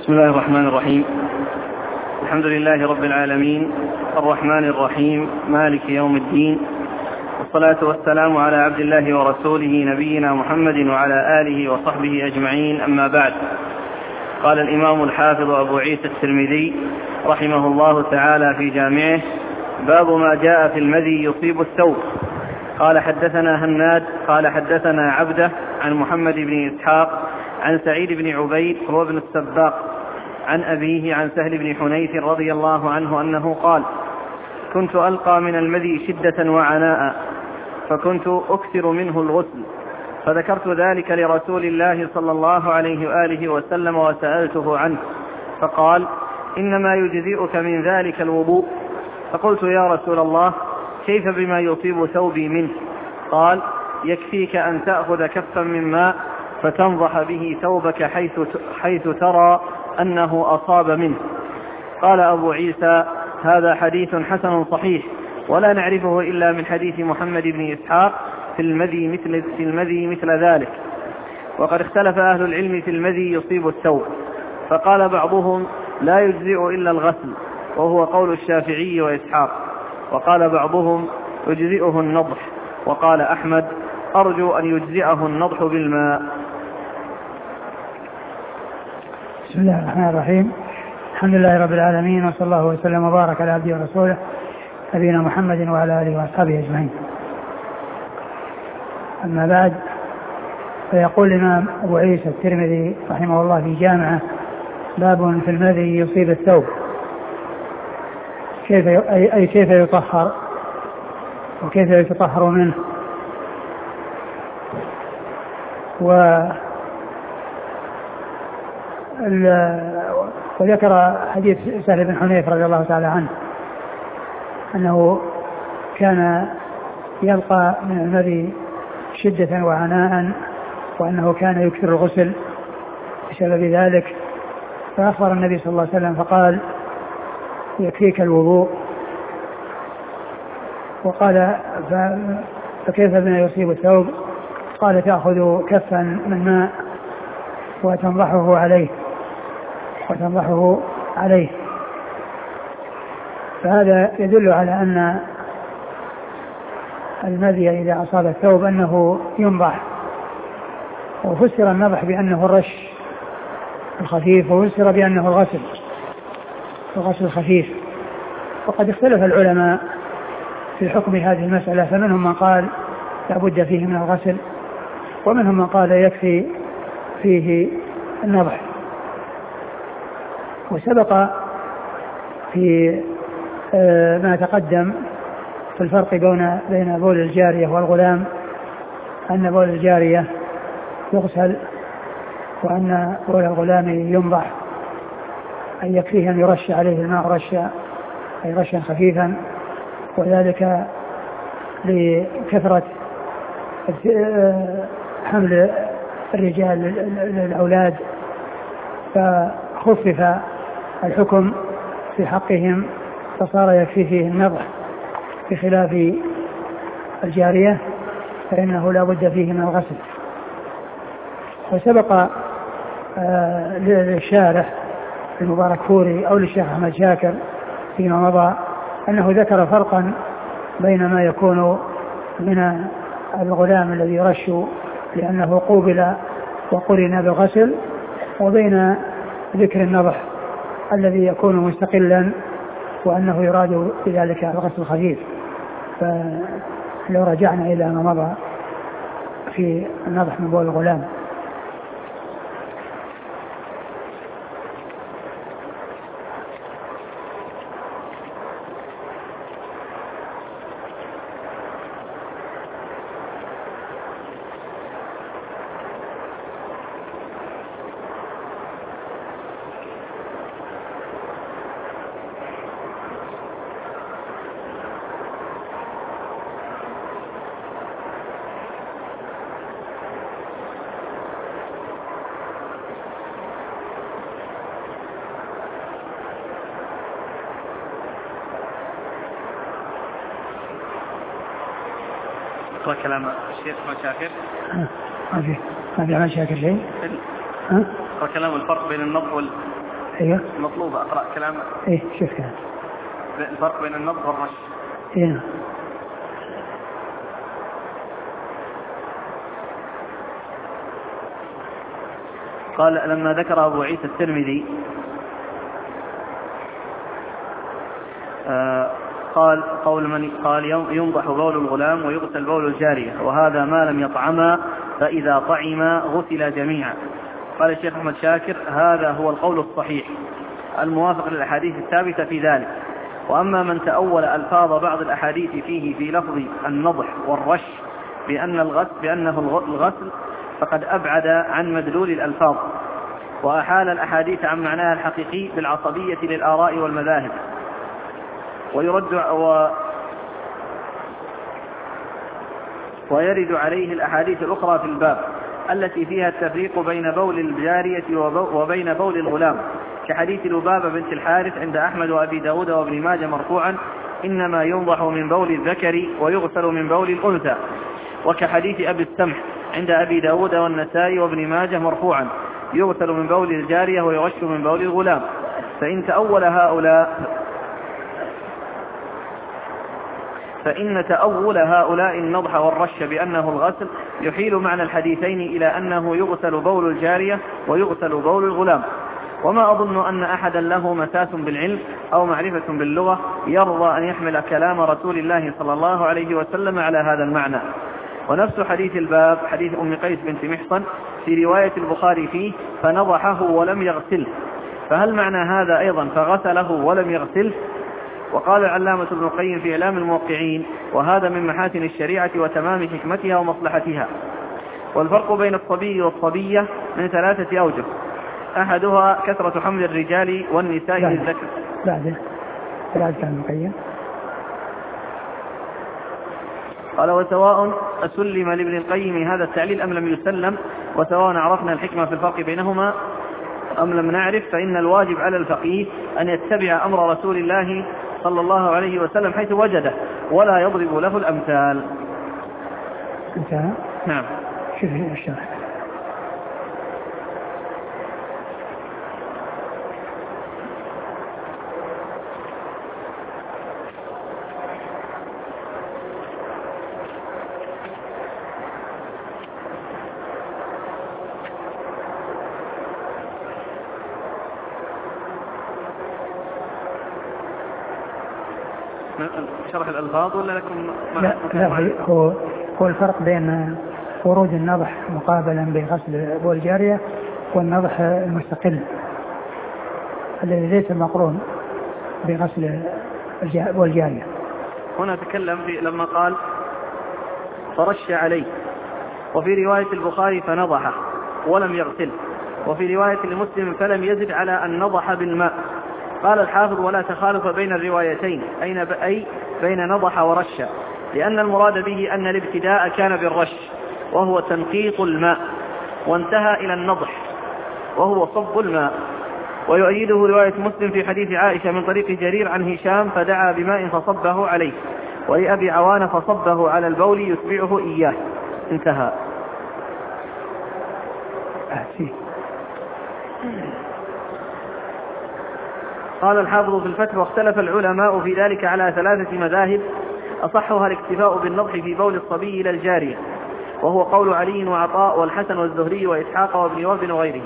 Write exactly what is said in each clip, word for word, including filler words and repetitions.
بسم الله الرحمن الرحيم. الحمد لله رب العالمين الرحمن الرحيم مالك يوم الدين، والصلاة والسلام على عبد الله ورسوله نبينا محمد وعلى آله وصحبه أجمعين، أما بعد. قال الإمام الحافظ أبو عيسى الترمذي رحمه الله تعالى في جامعه: باب ما جاء في المذي يصيب الثوب. قال حدثنا هناد قال حدثنا عبده عن محمد بن إسحاق عن سعيد بن عبيد هو ابن السباق عن أبيه عن سهل بن حنيف رضي الله عنه أنه قال: كنت ألقى من المذي شدة وعناء، فكنت أكثر منه الغسل، فذكرت ذلك لرسول الله صلى الله عليه وآله وسلم وسألته عنه، فقال: إنما يجزئك من ذلك الوضوء. فقلت: يا رسول الله، كيف بما يصيب ثوبي منه؟ قال: يكفيك أن تأخذ كفا من ماء فتنضح به ثوبك حيث, حيث ترى أنه أصاب منه. قال أبو عيسى: هذا حديث حسن صحيح، ولا نعرفه إلا من حديث محمد بن إسحاق في المذي مثل, في المذي مثل ذلك. وقد اختلف أهل العلم في المذي يصيب الثوب، فقال بعضهم: لا يجزئ إلا الغسل، وهو قول الشافعي وإسحاق. وقال بعضهم: يجزئه النضح. وقال أحمد: أرجو أن يجزئه النضح بالماء. بسم الله الرحمن الرحيم. الحمد لله رب العالمين، وصلى الله وسلم وبارك على عبده ورسوله نبينا محمد وعلى آله وأصحابه أجمعين. أما بعد، فيقول الإمام أبو عيسى الترمذي رحمه الله في جامعه: باب في المذي يصيب الثوب. كيف أي كيف يطهر وكيف يتطهر منه. و وذكر حديث سهل بن حنيف رضي الله تعالى عنه أنه كان يلقى من المذي شدة وعناء، وأنه كان يكثر الغسل بسبب ذلك، فأخبر النبي صلى الله عليه وسلم فقال: يكفيك الوضوء. وقال: فكيف بما يصيب الثوب؟ قال: تأخذ كفا من ماء وتنضحه عليه وتنضحه عليه. فهذا يدل على أن المذي إذا أصاب الثوب أنه ينضح. وفسر النضح بأنه الرش الخفيف، وفسر بأنه الغسل الغسل الخفيف. وقد اختلف العلماء في حكم هذه المسألة، فمنهم من قال لا بد فيه من الغسل، ومنهم من قال يكفي فيه النضح. وسبق في ما تقدم في الفرق بين بول الجارية والغلام أن بول الجارية يغسل، وأن بول الغلام ينضح، أن يكفيه أن يرش عليه الماء رشا أي رشا خفيفا، وذلك لكثرة حمل الرجال للأولاد، فخفف الحكم في حقهم فصار يكفي فيه النضح، بخلاف الجارية فإنه لا بد فيه من الغسل. وسبق للشارح المبارك فوري أو للشيخ أحمد شاكر فيما مضى أنه ذكر فرقا بين ما يكون من الغلام الذي يرش لأنه قوبل وقرن بالغسل، وبين ذكر النضح الذي يكون مستقلا وأنه يراد بذلك الغسل الخفيف. فلو رجعنا إلى ما مضى في النضح من بول الغلام. اقرأ كلام الشيخ أحمد شاكر. ما في ما في أحمد شاكر شيء. اقرأ كلام الفرق بين النضح وال ايوه مطلوب اقرأ كلام. ايه شوف كلام الفرق بين النضح والرش. ايه قال لما ذكر أبو عيسى الترمذي آه قال قول من قال ينضح بول الغلام ويغسل بول الجارية وهذا ما لم يطعما فإذا طعما غسل جميعا. قال الشيخ أحمد شاكر هذا هو القول الصحيح الموافق للأحاديث الثابتة في ذلك. وأما من تأول ألفاظ بعض الأحاديث فيه في لفظ النضح والرش بأن الغسل بأنه الغسل فقد أبعد عن مدلول الألفاظ وأحال الأحاديث عن معناها الحقيقي بالعصبية للآراء والمذاهب. ويرد و ويرد عليه الأحاديث الأخرى في الباب التي فيها التفريق بين بول الجارية وبين بول الغلام كحديث لبابة بنت الحارث عند أحمد وأبي داود وابن ماجه مرفوعا إنما ينضح من بول الذكر ويغسل من بول الأنثى، وكحديث أبي السمح عند أبي داود والنسائي وابن ماجه مرفوعا يغسل من بول الجارية ويغش من بول الغلام. فإن تأول هؤلاء فإن تأول هؤلاء النضح والرش بأنه الغسل يحيل معنى الحديثين إلى أنه يغسل بول الجارية ويغسل بول الغلام. وما أظن أن أحدا له مساس بالعلم أو معرفة باللغة يرضى أن يحمل كلام رسول الله صلى الله عليه وسلم على هذا المعنى. ونفس حديث الباب حديث أم قيس بنت محصن في رواية البخاري فيه فنضحه ولم يغسله، فهل معنى هذا أيضا فغسله ولم يغسله؟ وقال العلامة ابن القيم في إعلام الموقعين وهذا من محاسن الشريعة وتمام حكمتها ومصلحتها. والفرق بين الصبي والصبية من ثلاثة أوجه، أحدها كثرة حمل الرجال والنساء للذكر. بعده بعد كان مقيم قال وسواء أسلم لابن القيم هذا التعليل أم لم يسلم، وسواء عرفنا الحكمة في الفرق بينهما أم لم نعرف، فإن الواجب على الفقيه أن يتبع أمر رسول الله صلى الله عليه وسلم حيث وجده ولا يضرب له الأمثال. انتهى. نعم. شوف الشرح. شرح الألفاظ ولا لكم؟ لا, لا هو هو الفرق بين ورود النضح مقابلا بغسل بول الجارية والنضح المستقل الذي ليس مقرون بغسل بول الجارية. هنا تكلم في لما قال فرش عليه، وفي رواية البخاري فنضحه ولم يغسله، وفي رواية المسلم فلم يزد على أن نضح بالماء. قال الحافظ ولا تخالف بين الروايتين أي بين نضح ورش، لأن المراد به أن الابتداء كان بالرش وهو تنقيط الماء وانتهى إلى النضح وهو صب الماء. ويؤيده رواية مسلم في حديث عائشة من طريق جرير عن هشام فدعا بماء فصبه عليه، ولأبي عوان فصبه على البول يتبعه إياه. انتهى. أحسي. قال الحافظ في الفتح واختلف العلماء في ذلك على ثلاثة مذاهب أصحها الاكتفاء بالنضح في بول الصبي إلى الجارية، وهو قول علي وعطاء والحسن والزهري وإسحاق وابن وهب وغيره.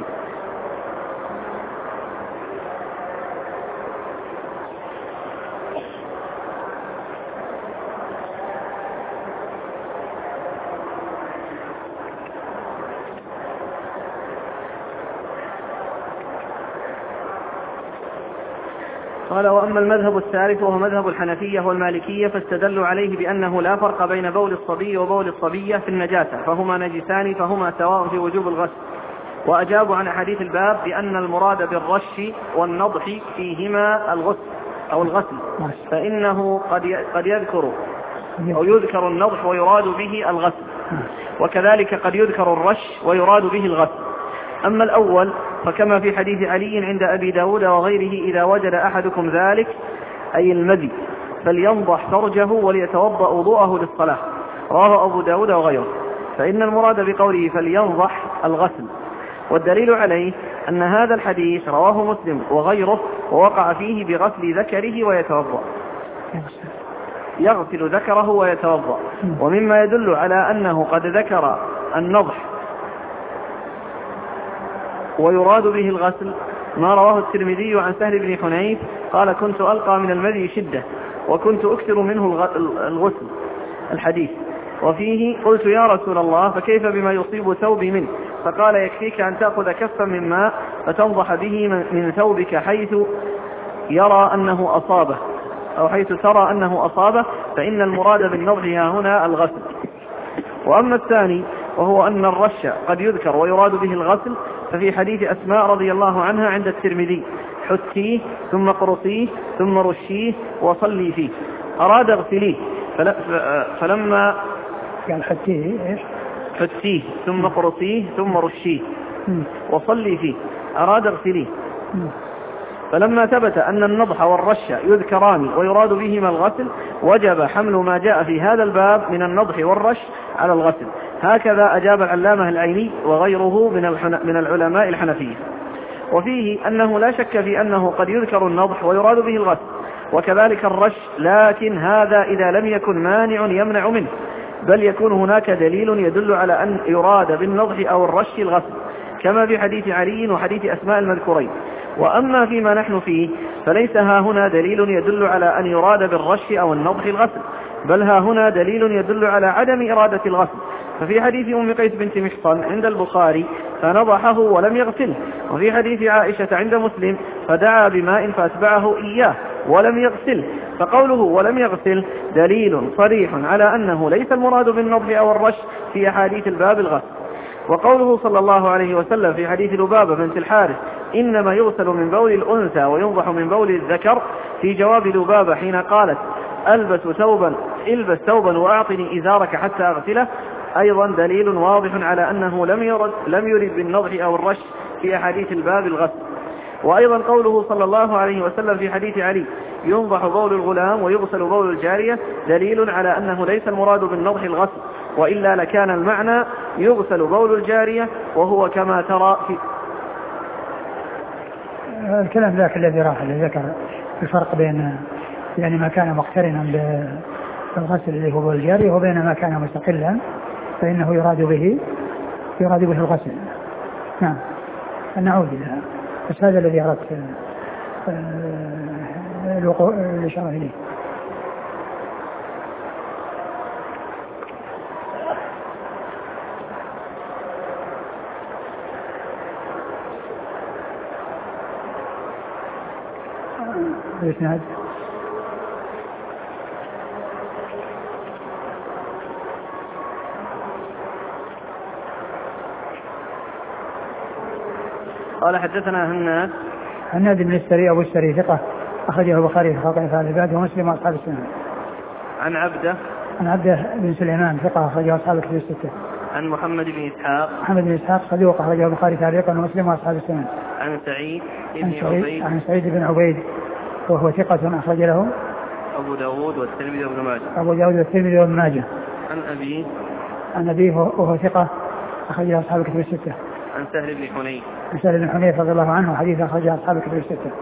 قال وأما المذهب الثالث وهو مذهب الحنفية والمالكية فاستدلوا عليه بأنه لا فرق بين بول الصبي وبول الصبية في النجاسة فهما نجسان فهما سواء في وجوب الغسل. وأجابوا عن حديث الباب بأن المراد بالرش والنضح فيهما الغسل أو الغسل، فإنه قد قد يذكر أو يذكر النضح ويراد به الغسل، وكذلك قد يذكر الرش ويراد به الغسل. أما الأول فكما في حديث علي عند أبي داود وغيره إذا وجد أحدكم ذلك أي المذي فلينضح فرجه وليتوضأ وضوءه للصلاة، رواه أبو داود وغيره. فإن المراد بقوله فلينضح الغسل، والدليل عليه أن هذا الحديث رواه مسلم وغيره ووقع فيه بغسل ذكره ويتوضأ، يغسل ذكره ويتوضأ. ومما يدل على أنه قد ذكر النضح ويراد به الغسل ما رواه الترمذي عن سهل بن حنيف قال كنت ألقى من المذي شدة وكنت أكثر منه الغسل الحديث. وفيه قلت يا رسول الله فكيف بما يصيب ثوبي منه؟ فقال يكفيك أن تأخذ كفا من ماء فتنضح به من ثوبك حيث يرى أنه أصابه أو حيث ترى أنه أصابه، فإن المراد بالنضح هنا الغسل. وأما الثاني وهو أن الرش قد يذكر ويراد به الغسل، ففي حديث أسماء رضي الله عنها عند الترمذي حتيه ثم قرصيه ثم رشيه وصلي فيه، أراد اغسليه فلما قال حتيه إيش؟ حتيه ثم قرصيه ثم رشيه وصلي فيه، أراد اغسليه. فلما ثبت أن النضح والرش يذكران ويراد بهما الغسل وجب حمل ما جاء في هذا الباب من النضح والرش على الغسل. هكذا أجاب العلامة العيني وغيره من العلماء الحنفية. وفيه أنه لا شك في أنه قد يذكر النضح ويراد به الغسل وكذلك الرش، لكن هذا إذا لم يكن مانع يمنع منه، بل يكون هناك دليل يدل على أن يراد بالنضح أو الرش الغسل كما في حديث علي وحديث أسماء المذكورين. وأما فيما نحن فيه فليس ها هنا دليل يدل على أن يراد بالرش أو النضح الغسل، بل ها هنا دليل يدل على عدم إرادة الغسل. ففي حديث أم قيس بنت محصن عند البخاري فنضحه ولم يغسله، وفي حديث عائشة عند مسلم فدعا بماء فأتبعه إياه ولم يغسله، فقوله ولم يغسل دليل صريح على أنه ليس المراد بالنضح أو الرش في أحاديث الباب الغسل. وقوله صلى الله عليه وسلم في حديث لبابة بنت الحارث إنما يغسل من بول الأنثى وينضح من بول الذكر في جواب لبابة حين قالت ألبس ثوبا البس ثوبا وأعطني إزارك حتى أغسله، أيضا دليل واضح على أنه لم يرد, لم يرد بالنضح أو الرش في أحاديث الباب الغسل. وأيضا قوله صلى الله عليه وسلم في حديث علي ينضح بول الغلام ويغسل بول الجارية دليل على أنه ليس المراد بالنضح الغسل، وإلا لكان المعنى يغسل بول الجارية وهو كما ترى في الكلام ذاك الذي راح اللي ذكر الفرق بين يعني ما كان مقترنا بالغسل اللي هو بول الجارية وبين ما كان مستقلا فإنه يراد به يراد به الغسل. نعم نعود لها، بس هذا الذي أردت الإشارة إليه. الإسناد قال حدثنا هناد هناد بن السري أبو السري ثقة أخرجه البخاري في خلق أفعال العباد ومسلم وأصحاب السنن. عن عبده عن عبده بن سليمان ثقة أخرجه أصحاب الكتب الستة. عن محمد بن إسحاق محمد بن إسحاق صدوق أخرجه البخاري تعليقا ومسلم وأصحاب السنن. عن سعيد بن عن سعيد, عبيد عن سعيد بن عبيد وهو ثقة أخرج له أبو داود والترمذي وابن ماجه. أبو داود والترمذي وابن ماجه. عن أبيه عن أبيه وهو ثقة أخرجه أصحاب الكتب الستة. عن سهل بن حنيف عن سهل بن حنيف رضي الله عنه حديث أخرجه أصحاب الكتب الستة.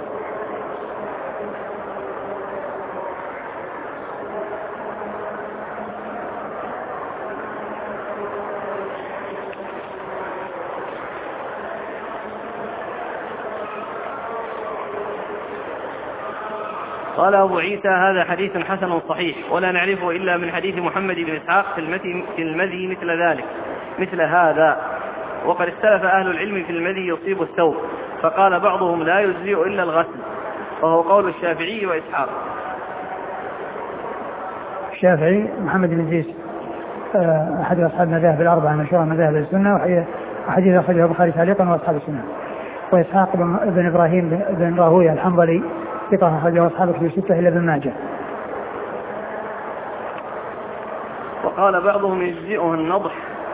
قال أبو عيسى هذا حديث حسن صحيح ولا نعرفه إلا من حديث محمد بن إسحاق في المذي مثل ذلك مثل هذا. وقد اختلف أهل العلم في المذي يصيب الثوب، فقال بعضهم لا يجزئ إلا الغسل، وهو قول الشافعي وإسحاق. الشافعي محمد بن إدريس أحد أصحاب المذاهب الأربعة مشهور مذاهب السنة وحديث أخرجه البخاري تعليقا وأصحاب السنة. وإسحاق بن إبراهيم بن راهويه الحنظلي ثقة أخرجه أصحاب الكتب الستة إلا ابن ماجه. وقال بعضهم يجزئه النضح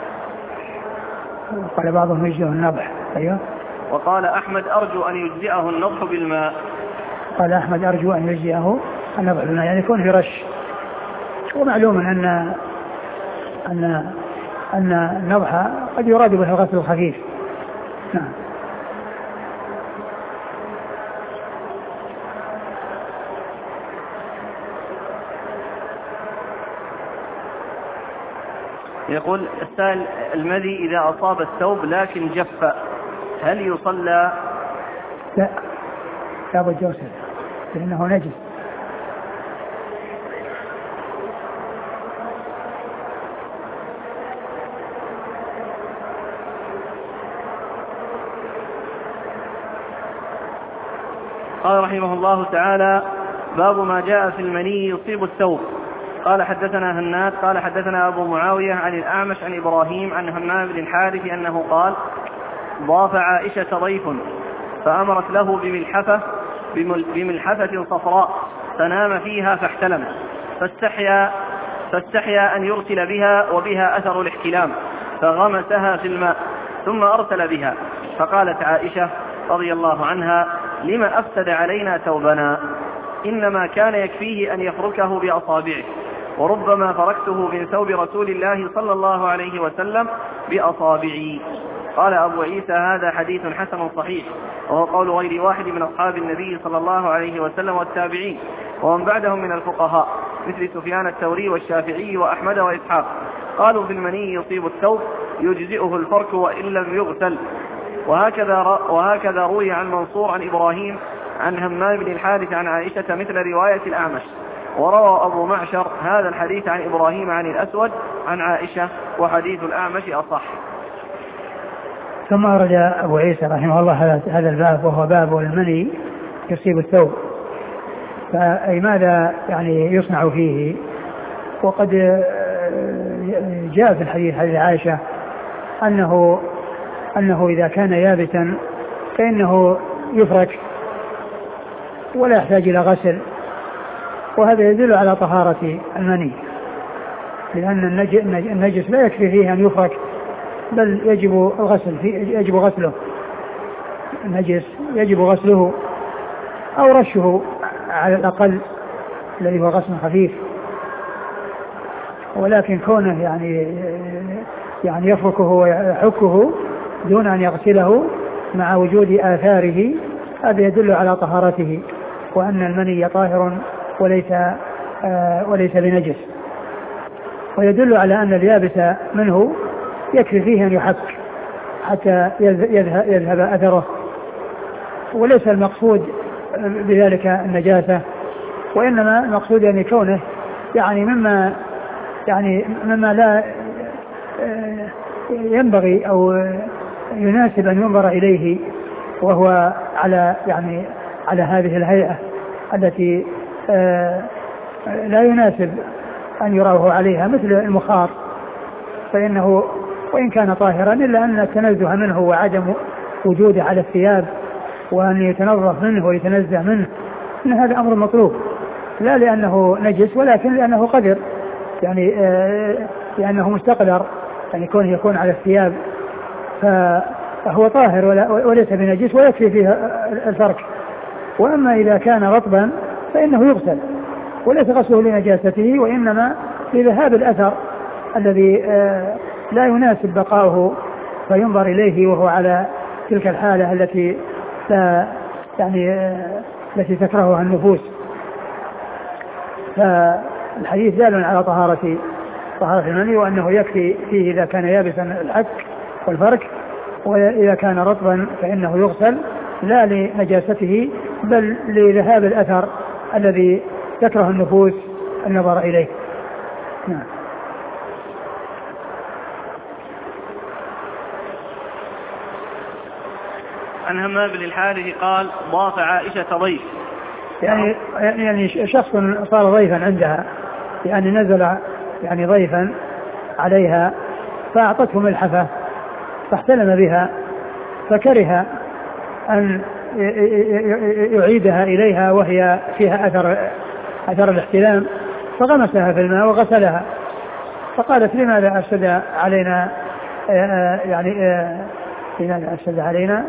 وقال بعضهم يجزئه النضح. أيوه. وقال أحمد أرجو أن يجزئه النضح بالماء. قال أحمد أرجو أن يجزئه النضح بالماء يعني يكون في رش. ومعلوم أن أن أن النضح قد يراد به الغسل الخفيف نعم. يقول السائل: المذي إذا أصاب الثوب لكن جف هل يصلى؟ لا، لا بد يغسل لأنه نجس. قال رحمه الله تعالى: باب ما جاء في المني يصيب الثوب. قال حدثنا هناد قال حدثنا أبو معاوية عن الأعمش عن إبراهيم عن همام بن الحارث أنه قال: ضاف عائشة ضيف فأمرت له بملحفة بملحفة صفراء فنام فيها فاحتلم فاستحيا فاستحيا أن يرسل بها وبها أثر الاحتلام فغمسها في الماء ثم أرسل بها. فقالت عائشة رضي الله عنها: لما أفسد علينا ثوبنا؟ إنما كان يكفيه أن يفركه بأصابعه، وربما فركته من ثوب رسول الله صلى الله عليه وسلم بأصابعي. قال أبو عيسى: هذا حديث حسن صحيح، وهو قول غير واحد من أصحاب النبي صلى الله عليه وسلم والتابعين ومن بعدهم من الفقهاء مثل سفيان الثوري والشافعي وأحمد وإسحاق. قالوا في المني يصيب الثوب يجزئه الفرك وإن لم يغسل. وهكذا, وهكذا روي عن منصور عن إبراهيم عن همام بن الحارث عن عائشة مثل رواية الأعمش. وروى أبو معشر هذا الحديث عن إبراهيم عن الأسود عن عائشة، وحديث الأعمش أصح. ثم أرد أبو عيسى رحمه الله هذا الباب، وهو باب المني يصيب الثوب. فأي ماذا يعني يصنع فيه؟ وقد جاء في الحديث حديث عائشة أنه أنه إذا كان يابسا فإنه يفرك ولا يحتاج إلى غسل، وهذا يدل على طهارة المني، لأن النجس لا يكفي فيه أن يفرك بل يجب الغسل فيه، يجب غسله. النجس يجب غسله أو رشه على الأقل الذي هو غسل خفيف، ولكن كونه يعني يعني يفركه ويحكه دون أن يغسله مع وجود آثاره، هذا يدل على طهارته وأن المني طاهر وليس آه وليس بنجس. ويدل على أن اليابس منه يكفي فيه أن يحك حتى يذهب, يذهب أثره، وليس المقصود بذلك النجاسة، وإنما المقصود أن كونه يعني مما يعني مما لا ينبغي أو يناسب أن ينظر إليه، وهو على يعني على هذه الهيئة التي لا يناسب أن يراه عليها مثل المخاط، فإنه وإن كان طاهرا إلا أن التنزه منه وعدم وجوده على الثياب وأن يتنظف منه ويتنزه منه إن هذا أمر مطلوب، لا لأنه نجس ولكن لأنه قدر، يعني لأنه مستقدر يعني كونه يكون على الثياب، فهو طاهر وليس بنجس ويكفي فيه الفرك. وأما إذا كان رطبا فإنه يغسل وليس غسله لنجاسته، وإنما لذهاب الأثر الذي لا يناسب بقاؤه فينظر إليه وهو على تلك الحالة التي لا يعني التي تكرهها النفوس. فالحديث دال على طهارة طهارة المني، وأنه يكفي فيه إذا كان يابسا الحك والفرك، وإذا كان رطبا فإنه يغسل لا لنجاسته بل لذهاب الأثر الذي تكره النفوس النظر إليه. نعم. عن همام بن الحارث قال: ضاف عائشة ضيف، يعني يعني شخص صار ضيفا عندها، يعني نزل يعني ضيفا عليها فأعطته ملحفة فاحتلم بها، فكره أن يعيدها إليها وهي فيها أثر أثر الاحتلام، فغمسها في الماء وغسلها. فقالت: لماذا أفسد علينا يعني لماذا أفسد علينا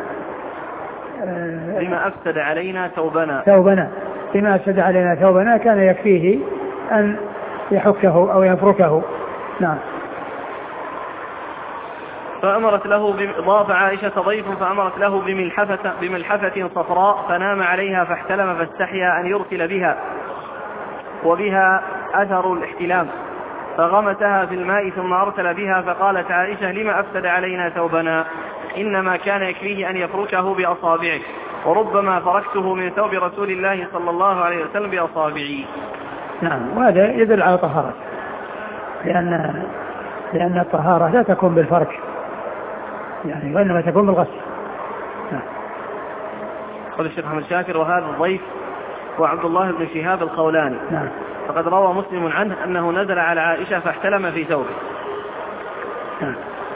لما أفسد علينا ثوبنا ثوبنا لما أفسد علينا ثوبنا كان يكفيه أن يحكه أو يفركه. نعم. فأمرت له ضاف عائشة ضيف فأمرت له بملحفة, بملحفة صفراء فنام عليها فاحتلم فاستحيا أن يرسل بها وبها أثر الاحتلام فغمسها في الماء ثم أرسل بها فقالت عائشة لما أفسد علينا ثوبنا إنما كان يكفيه أن يفركه بأصابعه وربما فركته من ثوب رسول الله صلى الله عليه وسلم بأصابعي. نعم وهذا يدل على طهارة لأن, لأن الطهارة لا تكون بالفرك يعني وإنما تكون بالغسل. نعم. قال الشيخ محمد شاكر وهذا الضيف وعبد الله بن شهاب الخولاني. نعم. فقد روى مسلم عنه أنه نزل على عائشة فاحتلم في ثوبه. نعم.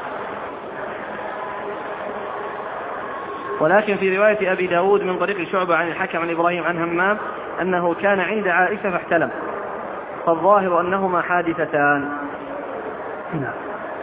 ولكن في رواية أبي داود من طريق شعبة عن الحكم عن إبراهيم عن همام أنه كان عند عائشة فاحتلم فالظاهر أنهما حادثتان. نعم.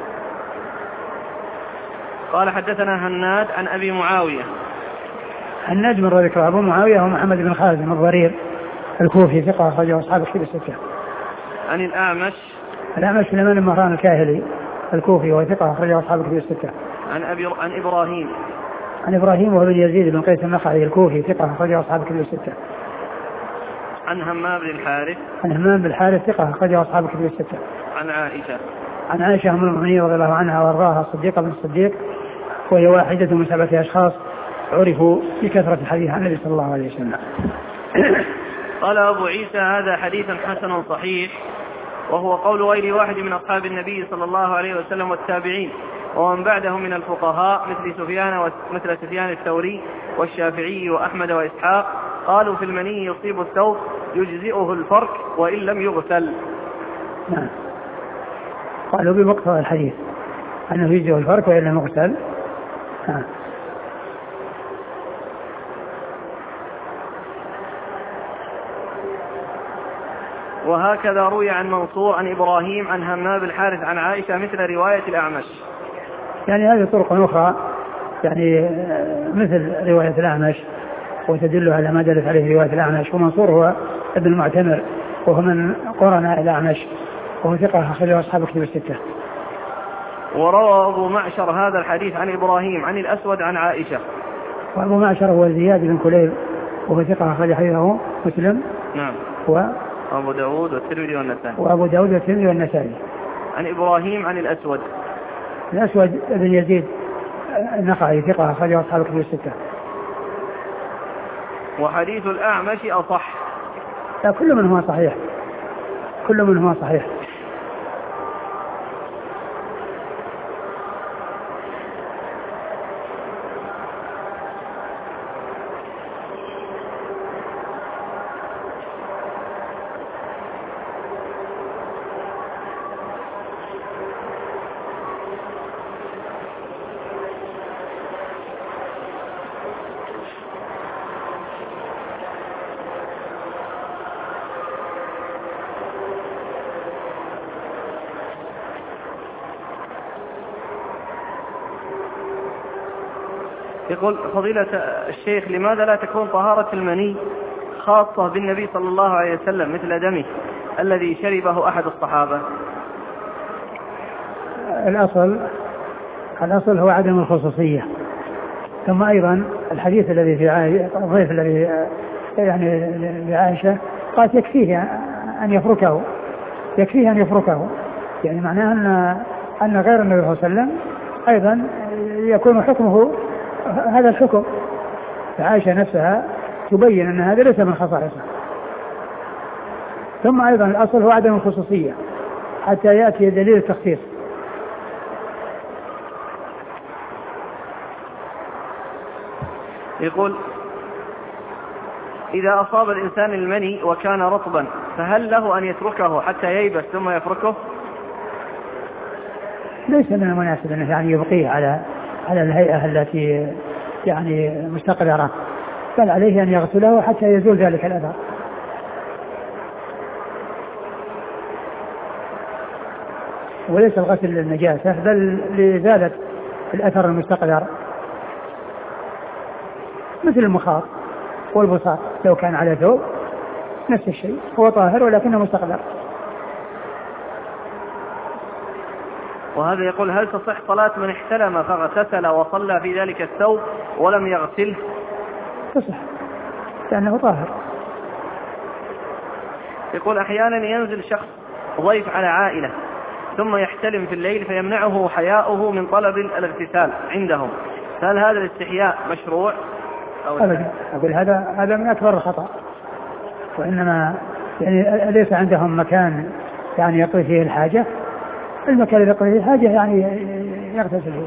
قال حدثنا هناد عن أبي معاوية. هناد من ذكر أبو معاوية هو محمد بن خالد بن الضرير الكوفي ثقة أخرجه أصحاب الكتب الستة. عن الأعمش. الأعمش سليمان بن مهران الكاهلي الكوفي وهو ثقة أخرجه أصحاب الكتب الستة. عن أبي عن إبراهيم. عن إبراهيم وهو بن يزيد بن قيس النخعي الكوفي ثقة أخرجه أصحاب الكتب الستة. عن همام بن الحارث. عن همام بن الحارث ثقة أخرجه أصحاب الكتب الستة. عن عائشة. عن عائشة أم المؤمنين رضي الله عنها وارضاها الصديقة بن الصديق وهي واحدة من سبعة أشخاص عرفوا بكثرة الحديث عن النبي صلى الله عليه وسلم. قال أبو عيسى هذا حديث حسن صحيح وهو قول غير واحد من أصحاب النبي صلى الله عليه وسلم والتابعين ومن بعدهم من الفقهاء مثل سفيان مثل سفيان الثوري والشافعي وأحمد وإسحاق قالوا في المني يصيب الثوب يجزئه الفرك وإن لم يغسل. نعم. قالوا بمقتضى الحديث أنه يجزئه الفرك وإن لم يغسل. نعم. وهكذا روي عن منصور عن إبراهيم عن همام الحارث عن عائشة مثل رواية الأعمش. يعني هذه طرق أخرى يعني مثل رواية الأعمش وتدل على ما دلت عليه رواية الأعمش. ومنصور هو ابن المعتمر وهو من قرناء الأعمش وهو ثقة أخرجه أصحاب الكتب الستة. وروى أبو معشر هذا الحديث عن إبراهيم عن الأسود عن عائشة. وأبو معشر هو زياد بن كليب وهو ثقة أخرج حديثه مسلم. نعم. و أبو داود والترمذي والنسائي. وأبو داود والترمذي والنسائي. عن إبراهيم عن الأسود. الأسود بن يزيد النخعي ثقة أخرجه أصحاب الكتب الستة. وحديث الأعمش أصح. لا كل منهما صحيح كل منهما صحيح. يقول فضيلة الشيخ لماذا لا تكون طهارة المني خاصة بالنبي صلى الله عليه وسلم مثل دمه الذي شربه أحد الصحابة؟ الأصل الأصل هو عدم الخصوصية. ثم أيضا الحديث الذي في عائشة الضيف الذي يعني لعائشة قالت يكفيه أن يفركه يكفيه أن يفركه يعني معناه أن أن غير النبي صلى الله عليه وسلم أيضا يكون حكمه هذا الحكم. فعائشة نفسها تبين أن هذا ليس من خصائصه. ثم أيضا الأصل هو عدم الخصوصية حتى يأتي دليل التخصيص. يقول إذا أصاب الإنسان المني وكان رطبا فهل له أن يتركه حتى ييبس ثم يفركه؟ ليس من المناسب أنه يعني يبقيه على على الهيئة التي يعني مستقرة، بل عليه أن يغسله حتى يزول ذلك الأثر. وليس الغسل للنجاسة بل لإزالة الأثر المستقدر، مثل المخاط والبساط لو كان على ثوب نفس الشيء، هو طاهر ولكنه مستقدر. وهذا يقول هل تصح صلاة من احتلم فاغتسل وصلى في ذلك الثوب ولم يغسله؟ تصح لأنه طاهر. يقول أحيانا ينزل شخص ضيف على عائلة ثم يحتلم في الليل فيمنعه حياؤه من طلب الاغتسال عندهم، فهل هذا الاستحياء مشروع؟ أبدا. أقول هذا هذا من أكبر الخطأ، وإنما يعني ليس عندهم مكان يعني يقضي فيه الحاجة، المكان اللي يقضي فيه الحاجة يعني يغتسل فيه.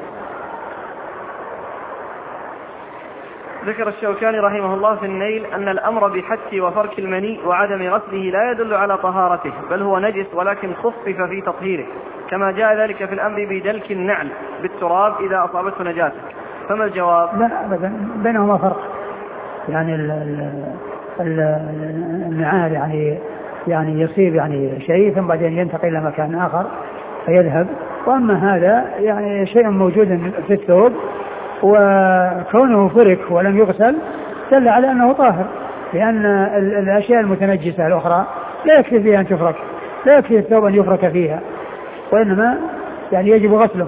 ذكر الشوكاني رحمه الله في النيل أن الأمر بحك وفرك المني وعدم غسله لا يدل على طهارته، بل هو نجس ولكن خفف في تطهيره، كما جاء ذلك في الأمر بدلك النعل بالتراب إذا أصابته نجاسة. فما الجواب؟ لا أبدا، بينهما فرق. يعني ال ال النعال يعني يعني يصيب يعني شيء ثم بعدين ينتقل إلى مكان آخر فيذهب، وأما هذا يعني شيء موجود في الثوب وكونه فرك ولم يغسل دل على أنه طاهر، لأن الأشياء المتنجسة الأخرى لا يكفي فيها أن تفرك، لا يكفي الثوب أن يفرك فيها، وإنما يعني يجب غسله.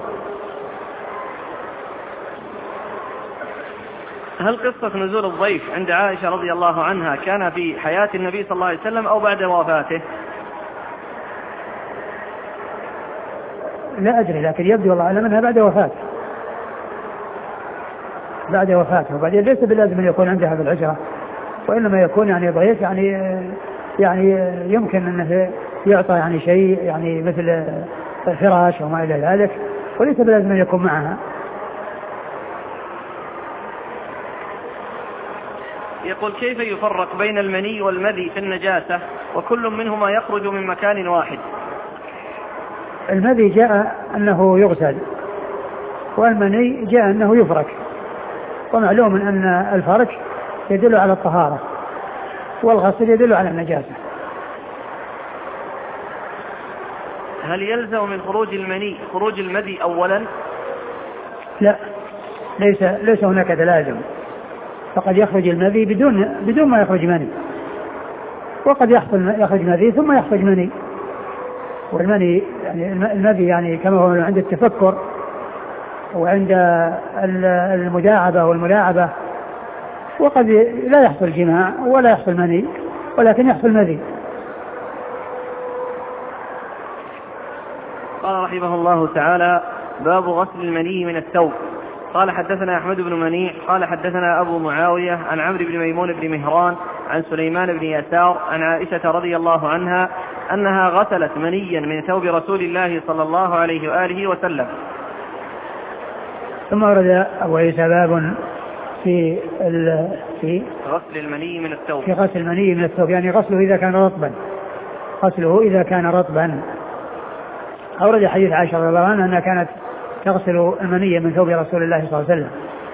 هل قصة نزول الضيف عند عائشة رضي الله عنها كان في حياة النبي صلى الله عليه وسلم أو بعد وفاته؟ لا أدري، لكن يبدو الله أعلم أنها بعد وفاته بعد وفاته وبعدين ليس باللازم أن يكون عندها بالعجرة، وإنما يكون يعني ضيف يعني يعني يمكن أنه يعطى يعني شيء يعني مثل فراش وما إلى ذلك، وليس باللازم أن يكون معها. يقول كيف يفرق بين المني والمذي في النجاسة وكل منهما يخرج من مكان واحد؟ المذي جاء أنه يغسل، والمني جاء أنه يفرك، ومعلوم أن الفرك يدل على الطهارة والغسل يدل على النجاسة. هل يلزم من خروج المني خروج المذي أولا؟ لا، ليس ليس هناك لازم، فقد يخرج المذي بدون بدون ما يخرج مني، وقد يحصل يخرج مذي ثم يخرج مني. والمني يعني المذي يعني كما هو عند التفكر وعند المداعبة والملاعبة، وقد لا يحصل جماع ولا يحصل مني ولكن يحصل مذي. قال رحمه الله تعالى باب غسل المني من الثوب. قال حدثنا أحمد بن منيع قال حدثنا أبو معاوية عن عمرو بن ميمون بن مهران عن سليمان بن يسار عن عائشة رضي الله عنها أنها غسلت منيا من ثوب رسول الله صلى الله عليه وآله وسلم. ثم ورد أبو عيسى باب في في غسل المني من الثوب في غسل المني من الثوب، يعني غسله إذا كان رطبا غسله إذا كان رطبا. أورد حديث عائشة رضي الله عنها أنها كانت تغسل المني من ثوب رسول الله صلى الله عليه وسلم،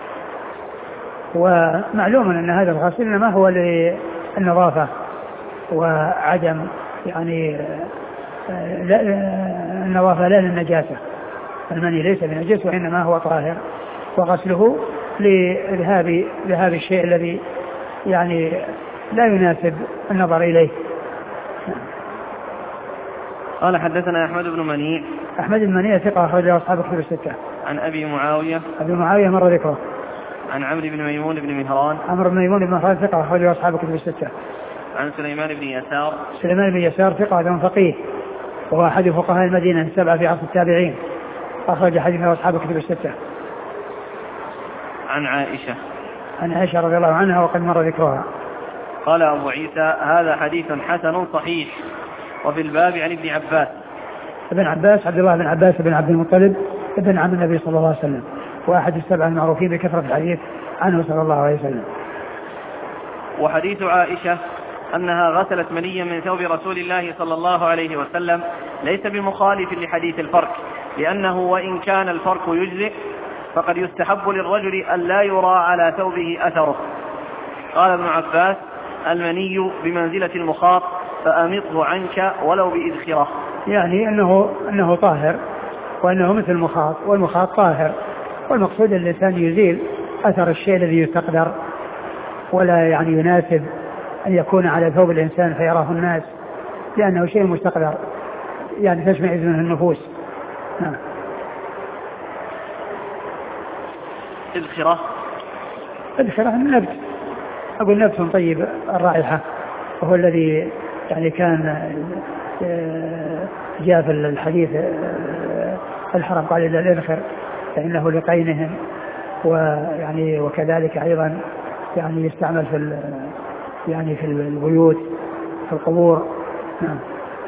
ومعلوم أن هذا الغسل إنما هو للنظافة وعدم يعني لا النظافة لا للنجاسة، المني ليس بنجس وإنما هو طاهر، وغسله لذهاب ذهاب الشيء الذي يعني لا يناسب النظر إليه. قال حدثنا أحمد بن منيع أحمد بن منيع ثقة أخرجه أصحاب الكتب الستة. عن أبي معاوية أبي معاوية مر ذكره. عن عمرو بن ميمون بن مهران عمرو بن ميمون بن مهران ثقة أخرجه أصحاب الكتب الستة. عن سليمان بن يسار سليمان بن يسار ثقة فقيه وهو أحد فقهاء المدينة السبعة في عصر التابعين، أخرج حديثه أصحاب الكتب الستة. عن عائشة عن عائشة رضي الله عنها وقد مر ذكرها. قال أبو عيسى هذا حديث حسن صحيح. وفي الباب عن ابن عباس ابن عباس عبد الله بن عباس بن عبد المطلب ابن عم النبي صلى الله عليه وسلم، وأحد السبعة المعروفين بكثرة الحديث عنه صلى الله عليه وسلم. وحديث عائشة أنها غسلت منيا من ثوب رسول الله صلى الله عليه وسلم ليس بمخالف لحديث الفرك، لأنه وإن كان الفرك يجزئ فقد يستحب للرجل أن لا يرى على ثوبه أثره. قال ابن عباس المني بمنزلة المخاط فأمطه عنك ولو بإذخرة، يعني أنه, أنه طاهر وأنه مثل المخاط، والمخاط طاهر، والمقصود الإنسان يزيل أثر الشيء الذي يستقدر ولا يعني يناسب أن يكون على ثوب الإنسان فيراه الناس، لأنه شيء مستقدر يعني تشمئز منه النفوس. نعم. إذخرة؟ إذخرة النبت، أقول نبت طيب الرائحة، وهو الذي يعني كان جاء في الحديث الحرم قال إلا الإذخر فإنه لقينهم، ويعني وكذلك أيضا يعني يستعمل في يعني في البيوت في القبور. نعم.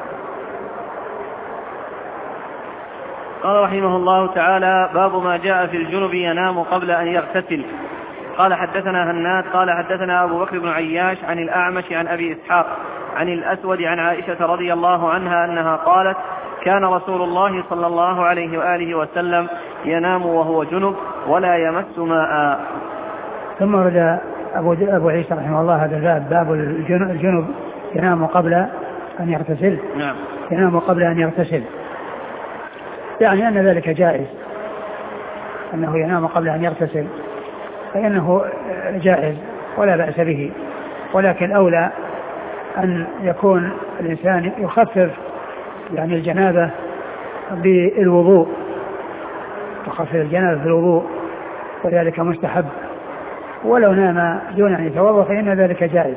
قال رحمه الله تعالى: باب ما جاء في الجنب ينام قبل أن يغتسل. قال حدثنا هناد قال حدثنا أبو بكر بن عياش عن الأعمش عن أبي إسحاق عن الأسود عن عائشة رضي الله عنها أنها قالت: كان رسول الله صلى الله عليه وآله وسلم ينام وهو جنب ولا يمس ماء. ثم ورد أبو, أبو عيسى رحمه الله هذا الباب، باب الجنب ينام قبل أن يغتسل. نعم. ينام قبل أن يغتسل، يعني أن ذلك جائز، أنه ينام قبل أن يغتسل فإنه جائز ولا بأس به، ولكن أولى أن يكون الإنسان يخفف يعني الجنابة بالوضوء، يخفف الجنابة بالوضوء، وذلك مستحب، ولو نام دون أن يتوضأ فإن ذلك جائز.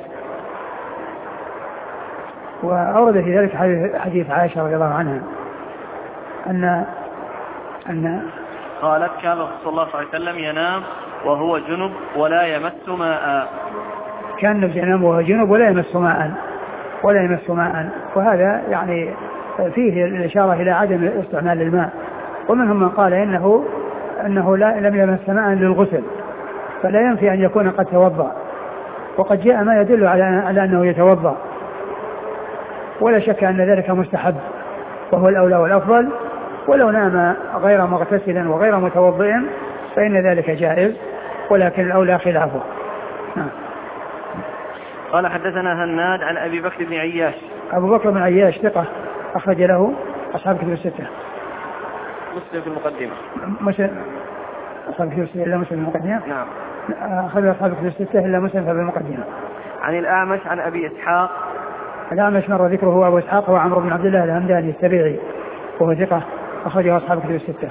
وأورد في ذلك حديث عائشة رضي الله عنها أن أن قالت: كان رسول الله صلى الله عليه وسلم ينام وهو جنب ولا يمس ماء. كان ينام وهو جنب ولا يمس ماء ولا يمس ماء وهذا يعني فيه الإشارة إلى عدم استعمال الماء. ومنهم من قال إنه أنه لا لم يمس ماء للغسل، فلا ينفي أن يكون قد توضأ، وقد جاء ما يدل على على أنه يتوضأ، ولا شك أن ذلك مستحب وهو الأولى والأفضل. ولو نام غير مغتسل وغير متوضئ فإن ذلك جائز، ولكن الأولى خلافه. نعم. قال حدثنا هناد عن أبي بكر بن عياش. أبو بكر بن عياش ثقة أخرج له أصحاب كتب الستة. مسلم في المقدمة. مسلم أصحاب كتب الستة إلا مسلم في المقدمة. نعم. أخرج أصحاب كتب الستة إلا مسلم في المقدمة. عن الأعمش عن أبي إسحاق. الأعمش مر ذكره هو أبو إسحاق هو عمرو بن عبد الله الهمداني السبيعي وهو ثقة أخرجه أصحاب كتب الستة.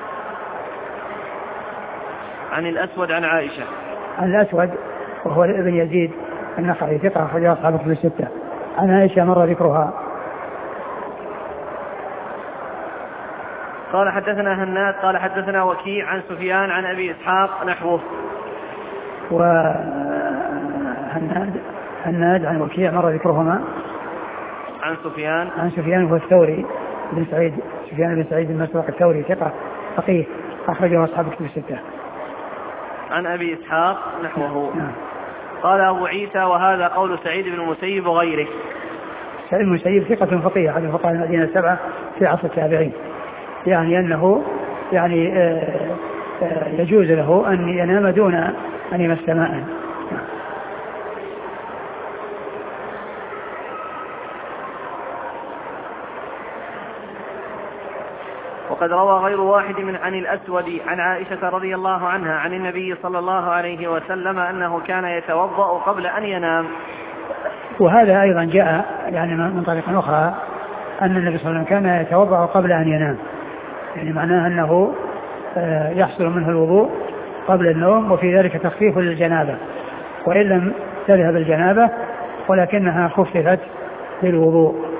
عن الأسود عن عائشة. عن الأسود وهو ابن يزيد النخعي ثقة أخرجه أصحاب كتب الستة. عن عائشة مر ذكرها. قال حدثنا هناد قال حدثنا وكيع عن سفيان عن أبي إسحاق نحوه. وهناد هناد عن وكيع مر ذكرهما. عن سفيان عن سفيان هو الثوري بن سعيد سفيان بن سعيد المسروق الثوري ثقة فقيه أخرجه أصحاب كتب الستة. عن أبي إسحاق نحوه. نعم. قال أبو عيسى: وهذا قول سعيد بن المسيب وغيره. سعيد بن المسيب ثقة فقيه أحد فقهاء المدينة السبعة في عصر التابعين، يعني أنه يعني آآ آآ يجوز له أن ينام دون أن يمس ماء. وقد روى غير واحد من عن الأسود عن عائشة رضي الله عنها عن النبي صلى الله عليه وسلم أنه كان يتوضأ قبل أن ينام. وهذا أيضا جاء يعني من طريق أخرى أن النبي صلى الله عليه وسلم كان يتوضأ قبل أن ينام، يعني معناه أنه يحصل منه الوضوء قبل النوم، وفي ذلك تخفيف للجنابة، وإن لم تذهب الجنابة ولكنها خففت للوضوء.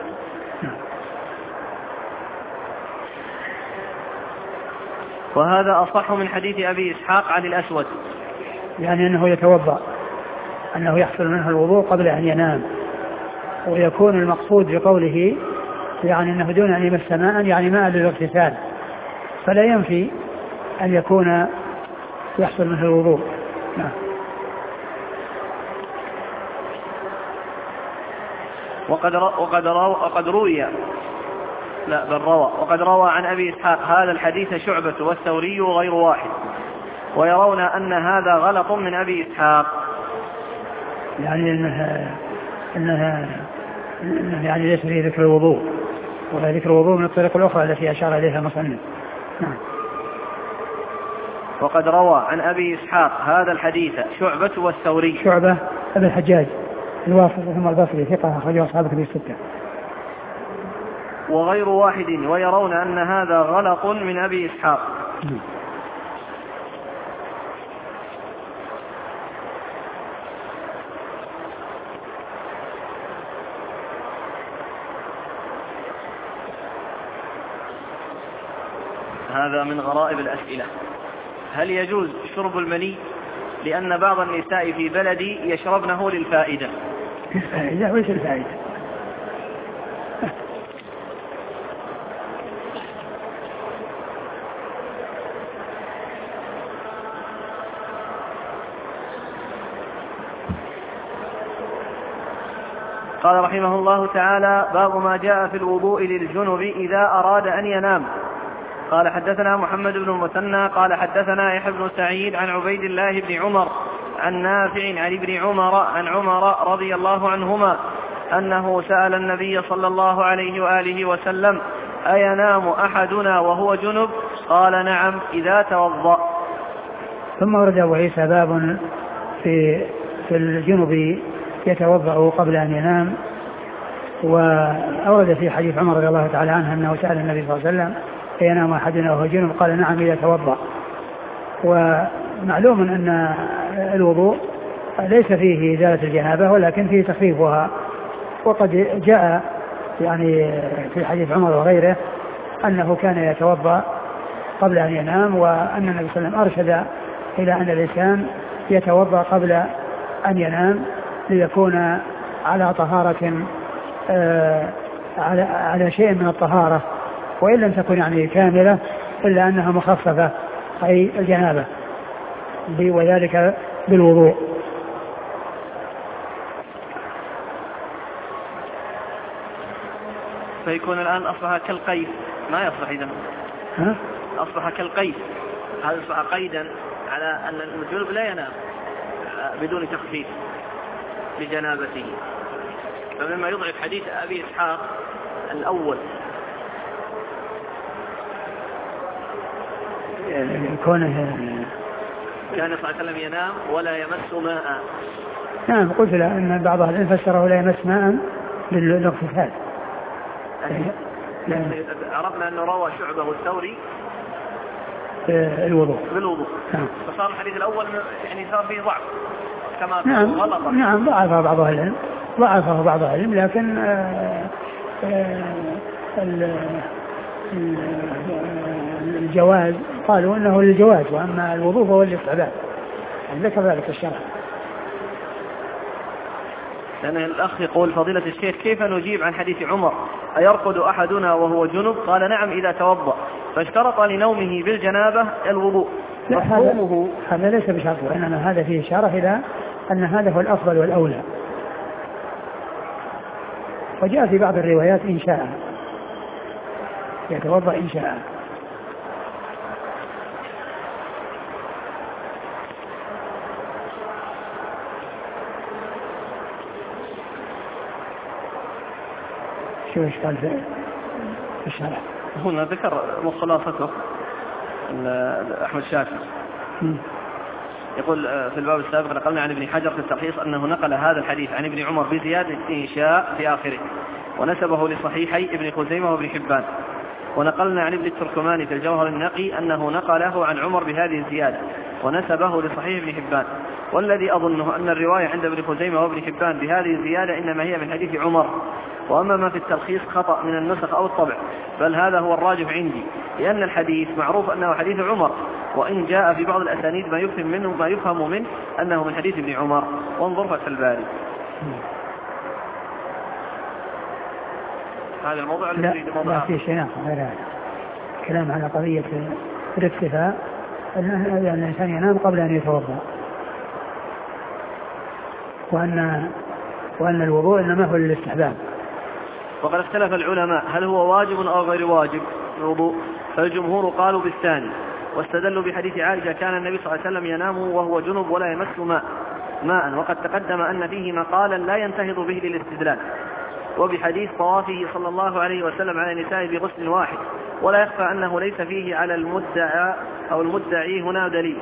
وهذا أصح من حديث أبي إسحاق عن الأسود، يعني أنه يتوضأ، أنه يحصل منه الوضوء قبل أن ينام، ويكون المقصود بقوله يعني أنه دون أن يمس ماء يعني ماء للاغتسال، فلا ينفي أن يكون يحصل منه الوضوء. نعم. وقد رو وقد رو وقد روي لا بل روى وقد روى عن أبي إسحاق هذا الحديث شعبة والثوري غير واحد، ويرون أن هذا غلط من أبي إسحاق، يعني أنه, إنه, إنه يعني ليس فيه ذكر الوضوء، ولا ذكر الوضوء من الطريق الأخرى التي أشار إليها المصنف. نعم. وقد روى عن أبي إسحاق هذا الحديث شعبة والثوري. شعبة ابن الحجاج الواسط ثم البصري ثقة أخرجه أصحاب كتب الستة. وغير واحد، ويرون أن هذا غلط من أبي إسحاق. هذا من غرائب الأسئلة. هل يجوز شرب المني لأن بعض النساء في بلدي يشربنه للفائدة؟ الفائدة وإيش الفائدة؟ قال رحمه الله تعالى: باب ما جاء في الوضوء للجنب إذا أراد أن ينام. قال حدثنا محمد بن المثنى قال حدثنا يحيى بن سعيد عن عبيد الله بن عمر عن نافع عن ابن عمر عن عمر رضي الله عنهما أنه سأل النبي صلى الله عليه وآله وسلم: أينام أحدنا وهو جنب؟ قال: نعم إذا توضأ. ثم ورد أبو عيسى باب في في الجنب يتوضأ قبل أن ينام. وأورد في حديث عمر رضي الله تعالى عنه أنه سأل النبي صلى الله عليه وسلم: أينام أحدنا وهو جنب؟ قال: نعم إذا توضأ. ومعلوم أن الوضوء ليس فيه إزالة الجنابة ولكن فيه تخفيفها، وقد جاء يعني في حديث عمر وغيره أنه كان يتوضأ قبل أن ينام، وأن النبي صلى الله عليه وسلم أرشد إلى أن الإنسان يتوضأ قبل أن ينام ليكون على طهارة آه على, على شيء من الطهارة، وإن لم تكن يعني كاملة إلا أنها مخففة أي الجنابة، وذلك بالوضوء. فيكون الآن أصبح كالقيد، ما يصبح إذن أصبح كالقيد، هذا أصبح قيدا على أن الجنب لا ينام بدون تخفيف لجنابته. فمما يضعف حديث أبي إسحاق الأول كونه كان صلى الله عليه وسلم ينام ولا يمس ماء. نعم، قلت له أن بعض أهل العلم فسره لا يمس ماء للاغتسال. عرفنا أنه روى شعبة والثوري الوضوء بالوضوء، نعم. فصار الحديث الأول يعني صار فيه ضعف كما نعم غلط. نعم ضعفه بعض أهل العلم ضعفه بعض أهل العلم لكن آآ آآ الجواز قالوا انه للجواز، واما الوضوء فهو للاستحباب، ذكر ذلك الشرع. لأن الأخ يقول: فضيلة الشيخ، كيف نجيب عن حديث عمر: أيرقد أحدنا وهو جنب؟ قال: نعم إذا توضأ، فاشترط لنومه بالجنابة الوضوء. هذا, هذا ليس بشرط، وإنما هذا فيه إشارة إلى أن هذا هو الأفضل والأولى. وجاء في بعض الروايات إن شاء يتوضأ إن شاء. شو إشكال في الشرح؟ هنا ذكر مخلاصته أحمد شاكر يقول في الباب السابق: نقلنا عن ابن حجر في التلخيص أنه نقل هذا الحديث عن ابن عمر بزيادة إن شاء في آخره، ونسبه لصحيحي ابن خزيمة وابن حبان. ونقلنا عن ابن التركماني في الجوهر النقي أنه نقله عن عمر بهذه الزيادة ونسبه لصحيح ابن حبان. والذي أظنه أن الرواية عند ابن خزيمة وابن حبان بهذه الزيادة إنما هي من حديث عمر، وأما ما في التلخيص خطأ من النسخ أو الطبع، بل هذا هو الراجح عندي، لأن الحديث معروف أنه حديث عمر، وإن جاء في بعض الأسانيد ما يفهم منه ما يفهم منه أنه من حديث ابن عمر. وانظر فتح الباري. هذا الموضوع لا, لا في شيء آخر، كلام على قضية الاكتفاء، أن الإنسان ينام قبل أن يتوضأ، وأن وأن الوضوء إنما هو للاستحباب. وقد اختلف العلماء هل هو واجب أو غير واجب الوضوء، فالجمهور قالوا بالثاني، واستدلوا بحديث عائشة: كان النبي صلى الله عليه وسلم ينام وهو جنب ولا يمس ماء ماء وقد تقدم أن فيه مقالا لا ينتهض به للاستدلال، وبحديث طوافه صلى الله عليه وسلم على النساء بغسل واحد، ولا يخفى أنه ليس فيه على المدعى أو المدعي هنا دليل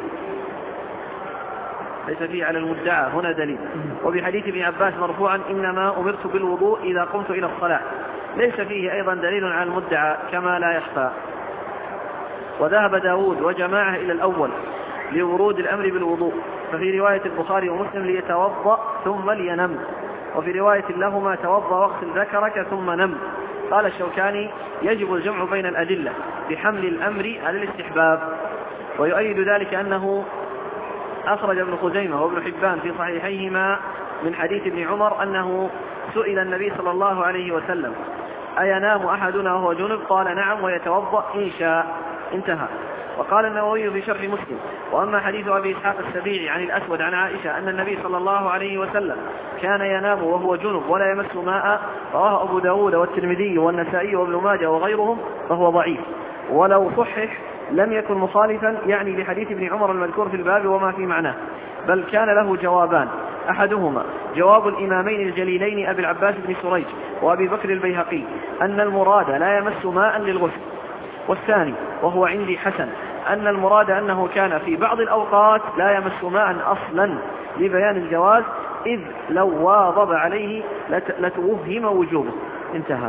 ليس فيه على المدعى هنا دليل. وبحديث ابن عباس مرفوعا: إنما أمرت بالوضوء إذا قمت إلى الصلاة، ليس فيه أيضا دليل على المدعى كما لا يخفى. وذهب داود وجماعة إلى الأول لورود الأمر بالوضوء، ففي رواية البخاري ومسلم: ليتوضأ ثم لينم، وفي رواية لهما: توضأ واغسل ذكرك ثم نم. قال الشوكاني يجب الجمع بين الأدلة بحمل الأمر على الاستحباب. ويؤيد ذلك أنه أخرج ابن خزيمة وابن حبان في صحيحيهما من حديث ابن عمر أنه سئل النبي صلى الله عليه وسلم أينام أحدنا وهو جنب؟ قال نعم ويتوضأ إن شاء. انتهى. وقال النووي في شرح مسلم: وأما حديث أبي إسحاق السبيعي عن الأسود عن عائشة أن النبي صلى الله عليه وسلم كان ينام وهو جنب ولا يمس ماء، رواه أبو داود والترمذي والنسائي وابن ماجه وغيرهم، فهو ضعيف. ولو صحح لم يكن مخالفا يعني لحديث ابن عمر المذكور في الباب وما في معناه، بل كان له جوابان: أحدهما جواب الإمامين الجليلين أبي العباس بن سريج وأبي بكر البيهقي أن المراد لا يمس ماء للغسل، والثاني وهو عندي حسن أن المراد أنه كان في بعض الأوقات لا يمس ماء أصلا لبيان الجواز، إذ لو واظب عليه لتوهم وجوبه. انتهى.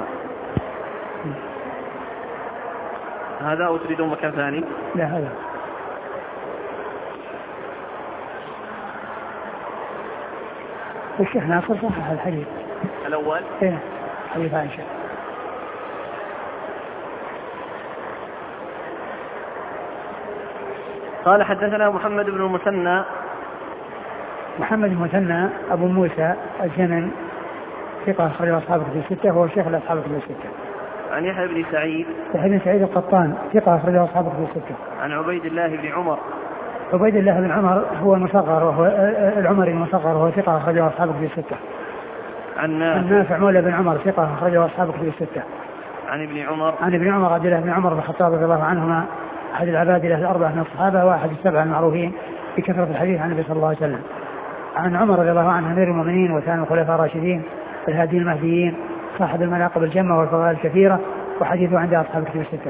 هذا أو تريدون مكان ثاني؟ لا هذا. الشيخ ناصر صحح الحديث الأول إيه حديث عائشة. قال حدثنا محمد بن المثنى. محمد بن المثنى أبو موسى الجنن ثقة أخرج أصحاب الكتب الستة وهو شيخ أصحاب الكتب الستة. عن يحيى بن سعيد. يحيى بن سعيد القطان ثقة أخرج أصحاب الكتب الستة. عن عبيد الله بن عمر. عبيد الله بن عمر هو المصغر وهو العمري المصغر وهو ثقة أخرج أصحاب الكتب الستة. عن نافع. نافع مولى بن عمر ثقة أخرج أصحاب الكتب الستة. عن ابن عمر. عن ابن عمر عبد الله بن عمر بن الخطاب رضي الله عنهما أحد العباد له الأربعة من الصحابة وأحد السبعة المعروفين بكثرة الحديث عن النبي صلى الله عليه وسلم. عن عمر رضي الله عنه أمير المؤمنين وثاني الخلفاء الراشدين الهاديين المهديين صاحب المناقب الجمة والفضائل الكثيرة، وحديثه عند أصحاب الكتب الستة.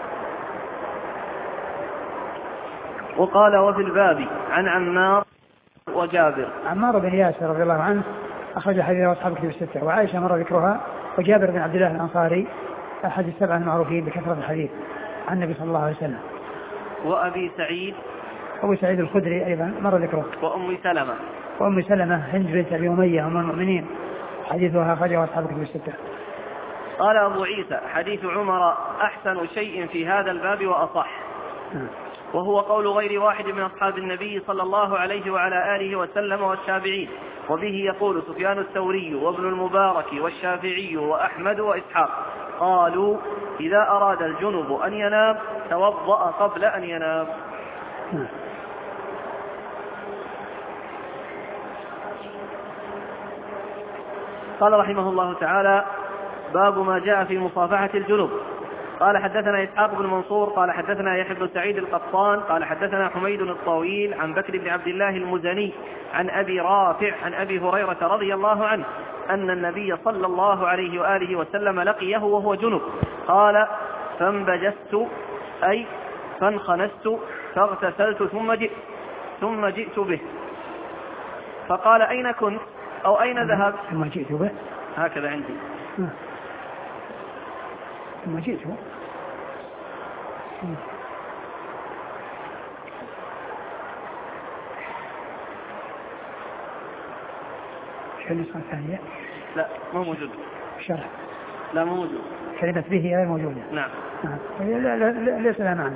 وقال وفي الباب عن عمار وجابر. عمار بن ياسر رضي الله عنه أخرج حديث أصحاب الكتب الستة، وعائشة مر ذكرها، وجابر بن عبد الله الأنصاري أحد السبعة المعروفين بكثرة الحديث عن النبي صلى الله عليه وسلم. وأبي سعيد. أبو سعيد الخدري أيضا مر ذكره. وأم سلمة. وأم سلمة هند بنت أبي أمية أم المؤمنين حديثها أخرجه أصحاب الكتب الستة. قال أبو عيسى حديث عمر أحسن شيء في هذا الباب وأصح، وهو قول غير واحد من أصحاب النبي صلى الله عليه وعلى آله وسلم والتابعين، وبه يقول سفيان الثوري وابن المبارك والشافعي وأحمد وإسحاق، قالوا إذا أراد الجنب أن ينام توضأ قبل أن ينام. قال رحمه الله تعالى: باب ما جاء في مصافحة الجنب. قال حدثنا إسحاق بن منصور قال حدثنا يحيى بن سعيد القطان قال حدثنا حميد الطويل عن بكر بن عبد الله المزني عن أبي رافع عن أبي هريرة رضي الله عنه أن النبي صلى الله عليه وآله وسلم لقيه وهو جنب، قال: فانبجست أي فانخنست فاغتسلت ثم جئت ثم جئت به، فقال: أين كنت أو أين ذهبت؟ ثم جئت به هكذا عندي. ثم جئت شو النسخة الثانية؟ لا مو موجود. الشرح لا مو موجود. كلمة به غير موجودة. نعم. لا لا لا ليس لها معنى.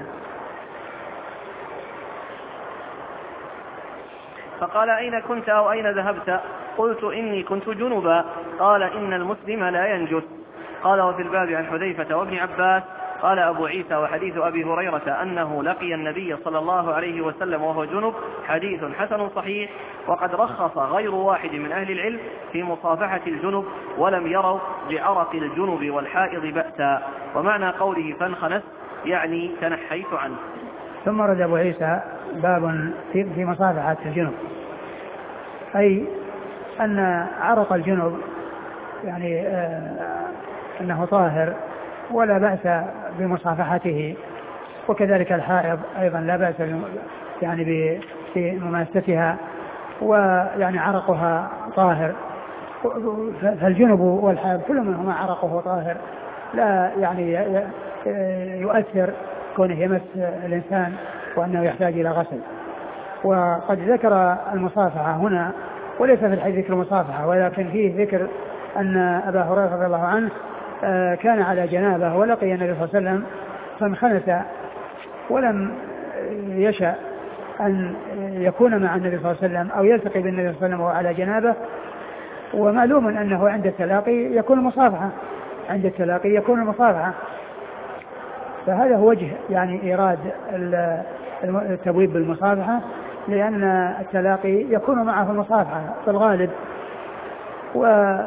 فقال: أين كنت أو أين ذهبت؟ قلت: إني كنت جنبا. قال: إن المسلم لا ينجس. قال: وفي الباب عن حذيفة وابن عباس. قال أبو عيسى: وحديث أبي هريرة أنه لقي النبي صلى الله عليه وسلم وهو جنب حديث حسن صحيح، وقد رخص غير واحد من أهل العلم في مصافحة الجنب، ولم يروا بعرق الجنب والحائض بأسا. ومعنى قوله فانخنست يعني تنحيت عنه. ثم رد أبو عيسى باب في مصافحة الجنب، أي أن عرق الجنب يعني آه أنه طاهر ولا بأس بمصافحته، وكذلك الحائض أيضا لا بأس يعني بمماستها، ويعني عرقها طاهر، فالجنب والحائض كل منهما عرقه طاهر لا يعني يؤثر كونه يمس الإنسان وأنه يحتاج إلى غسل. وقد ذكر المصافحة هنا وليس في الحديث ذكر المصافحة، ولكن فيه ذكر أن أبا هريرة رضي الله عنه كان على جنابه ولقي النبي صلى الله عليه وسلم فانخنث ولم يشأ أن يكون مع النبي صلى الله عليه وسلم أو يلتقي بالنبي صلى الله عليه وسلم وهو على جنابه، ومعلوم أنه عند التلاقي يكون مصافحة، عند التلاقي يكون المصافحة، فهذا هو وجه يعني إيراد التبويب بالمصافحة، لأن التلاقي يكون معه المصافحة في الغالب. و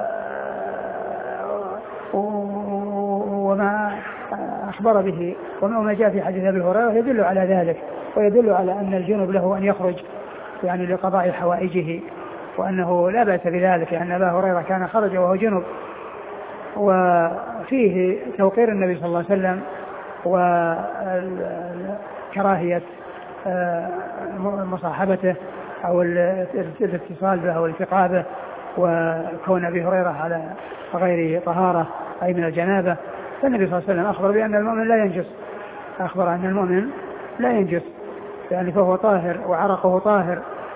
وما أخبر به وما جاء في حديث أبي هريرة يدل على ذلك، ويدل على أن الجنب له أن يخرج يعني لقضاء حوائجه، وأنه لا بأس بذلك، لأن أبا هريرة كان خرج وهو جنب. وفيه توقير النبي صلى الله عليه وسلم وكراهية مصاحبته أو الاتصال به أو الالتقاء به، وكون أبي هريرة على غير طهارة أي من الجنابة. فالنبي صلى الله عليه وسلم أخبر بأن المؤمن لا ينجس، أخبر أن المؤمن لا ينجس يعني فهو طاهر وعرقه طاهر.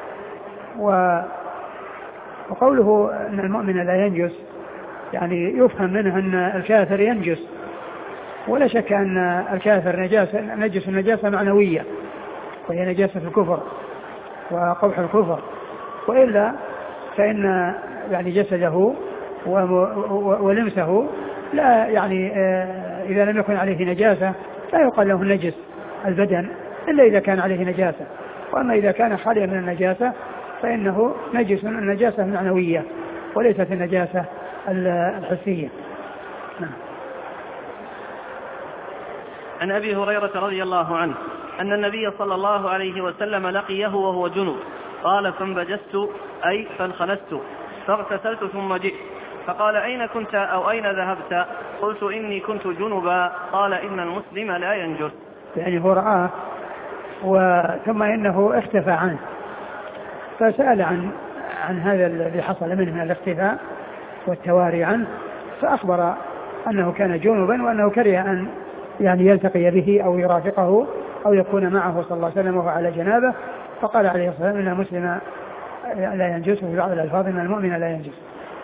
وقوله أن المؤمن لا ينجس يعني يفهم منه أن الكافر ينجس، ولا شك أن الكافر نجاسة نجس النجاسة معنوية، وهي نجاسة الكفر وقبح الكفر، وإلا فإن يعني جسده ولمسه لا يعني إذا لم يكن عليه نجاسة لا يقال له نجس البدن إلا إذا كان عليه نجاسة، وأما إذا كان خاليا من النجاسة فإنه نجس النجاسة المعنوية وليست النجاسة الحسية. نعم. عن أبي هريرة رضي الله عنه أن النبي صلى الله عليه وسلم لقيه وهو جنب، قال فانبجست أي فانخنست فاغتسلت ثم جئت، فقال أين كنت أو أين ذهبت؟ قلت إني كنت جنبا، قال إن المسلم لا ينجس. يعني هو رآه وثم إنه اختفى عنه، فسأل عن عن هذا الذي حصل منه من الاختفاء والتواري عنه، فأخبر أنه كان جنبا وأنه كره أن يعني يلتقي به أو يرافقه أو يكون معه صلى الله عليه وسلم وهو على جنابه، فقال عليه الصلاة والسلام إن المسلم لا ينجس، وفي بعض الألفاظ إن المؤمن لا ينجس.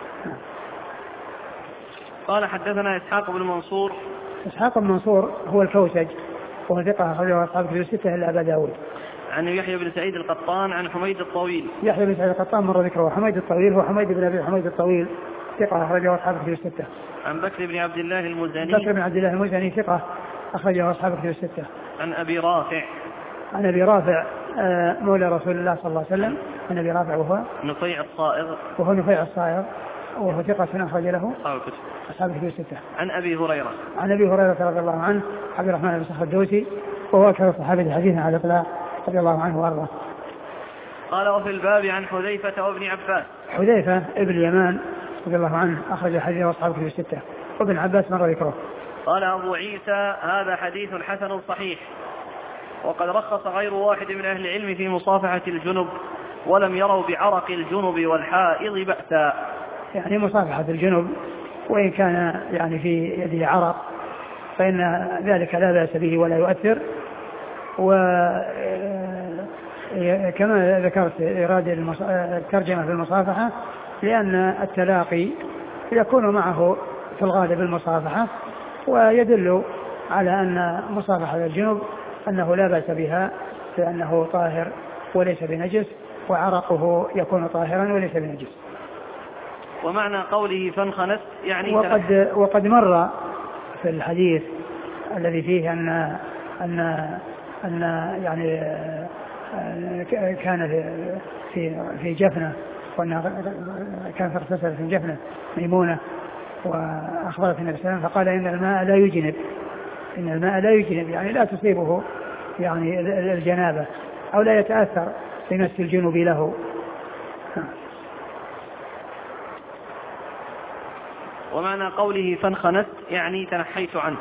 قال حدثنا إسحاق بن منصور. إسحاق بن منصور هو الكوسج وهو ثقة أخرجه أصحاب الكتب الستة إلا أبا داود. عن يحيى بن سعيد القطان عن حميد الطويل. يحيى بن سعيد القطان مر ذكره. حميد الطويل هو حميد بن أبي حميد الطويل ثقة أخرجه أصحاب الكتب الستة. عن بكر بن عبد الله المزني. بكر بن عبد الله المزني ثقة أخرجه أصحاب الكتب الستة. عن أبي رافع. عن أبي رافع مولى رسول الله صلى الله عليه وسلم. عن أبي رافع وهو نفيع الصائغ. وهو نفيع الصائغ وهو ثقة أخرج له أصحاب الكتب. أصحاب الكتب الستة. عن أبي هريرة. عن أبي هريرة رضي الله عنه عبد الرحمن بن صخر الدوسي وهو أكثر الصحابة حديثا على الإطلاق رضي الله عنه وأرضاه. قال وفي الباب عن حذيفة وابن عباس. حذيفة ابن اليمان رضي الله عنه أخرج حديثه أصحاب الكتب الستة، وابن عباس مر ذكره. قال أبو عيسى هذا حديث حسن صحيح، وقد رخص غير واحد من أهل العلم في مصافحة الجنب، ولم يروا بعرق الجنب والحائض بأسا. يعني مصافحة الجنب وإن كان يعني في يده عرق فإن ذلك لا بأس به ولا يؤثر. وكما ذكرت إرادة الترجمة في المصافحة لأن التلاقي يكون معه في الغالب المصافحة، ويدل على أن مصافحة الجنب أنه لا بأس بها لأنه طاهر وليس بنجس، وعرقه يكون طاهرا وليس بنجس. ومعنى قوله فانخنس يعني وقد, وقد مر في الحديث الذي فيه أن أن أن يعني كان في في جفنة، وأن كان اغتسل في جفنة ميمونة وأخبرت النبي صلى الله عليه وسلم فقال إن الماء لا يجنب، إن الماء لا يجنب يعني لا تصيبه يعني الجنابة أو لا يتأثر بمس الجنوب له. ومعنى قوله فانخنست يعني تنحيت عنه.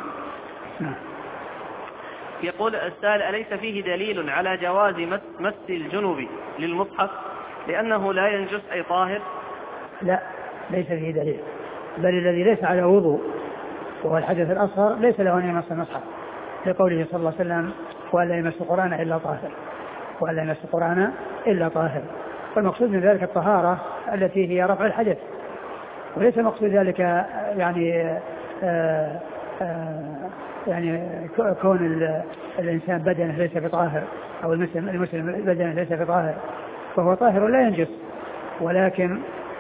يقول السائل أليس فيه دليل على جواز مس, مس الجنوب للمصحف لأنه لا ينجس أي طاهر؟ لا ليس فيه دليل، بل الذي ليس على وضوء وهو الحدث الأصغر ليس له أن يمس المصحف، لقوله صلى الله عليه وسلم ولا يمس القرآن إلا طاهر، ولا يمس القرآن إلا طاهر. والمقصود من ذلك الطهارة التي هي رفع الحدث، وليس مقصود ذلك يعني آآ آآ يعني كون الإنسان بدنه ليس بطاهر أو المسلم المسلم بدنه ليس بطاهر فهو طاهر لا ينجس، ولكن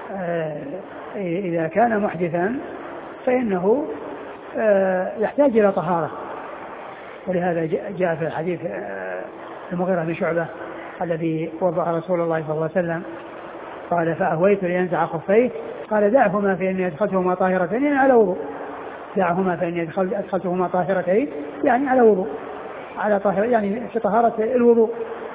إذا كان محدثا فإنه يحتاج إلى طهارة. ولهذا جاء في الحديث المغيرة بن شعبة الذي وضع رسول الله صلى الله عليه وسلم قال فأهويت لينزع خفيه قال دعهما فإني أدخلتهما طاهرتين على وضوء، دعهما فإني أدخلتهما طاهرتين يعني على وضوء، على طاهرة يعني في طهارة الوضوء.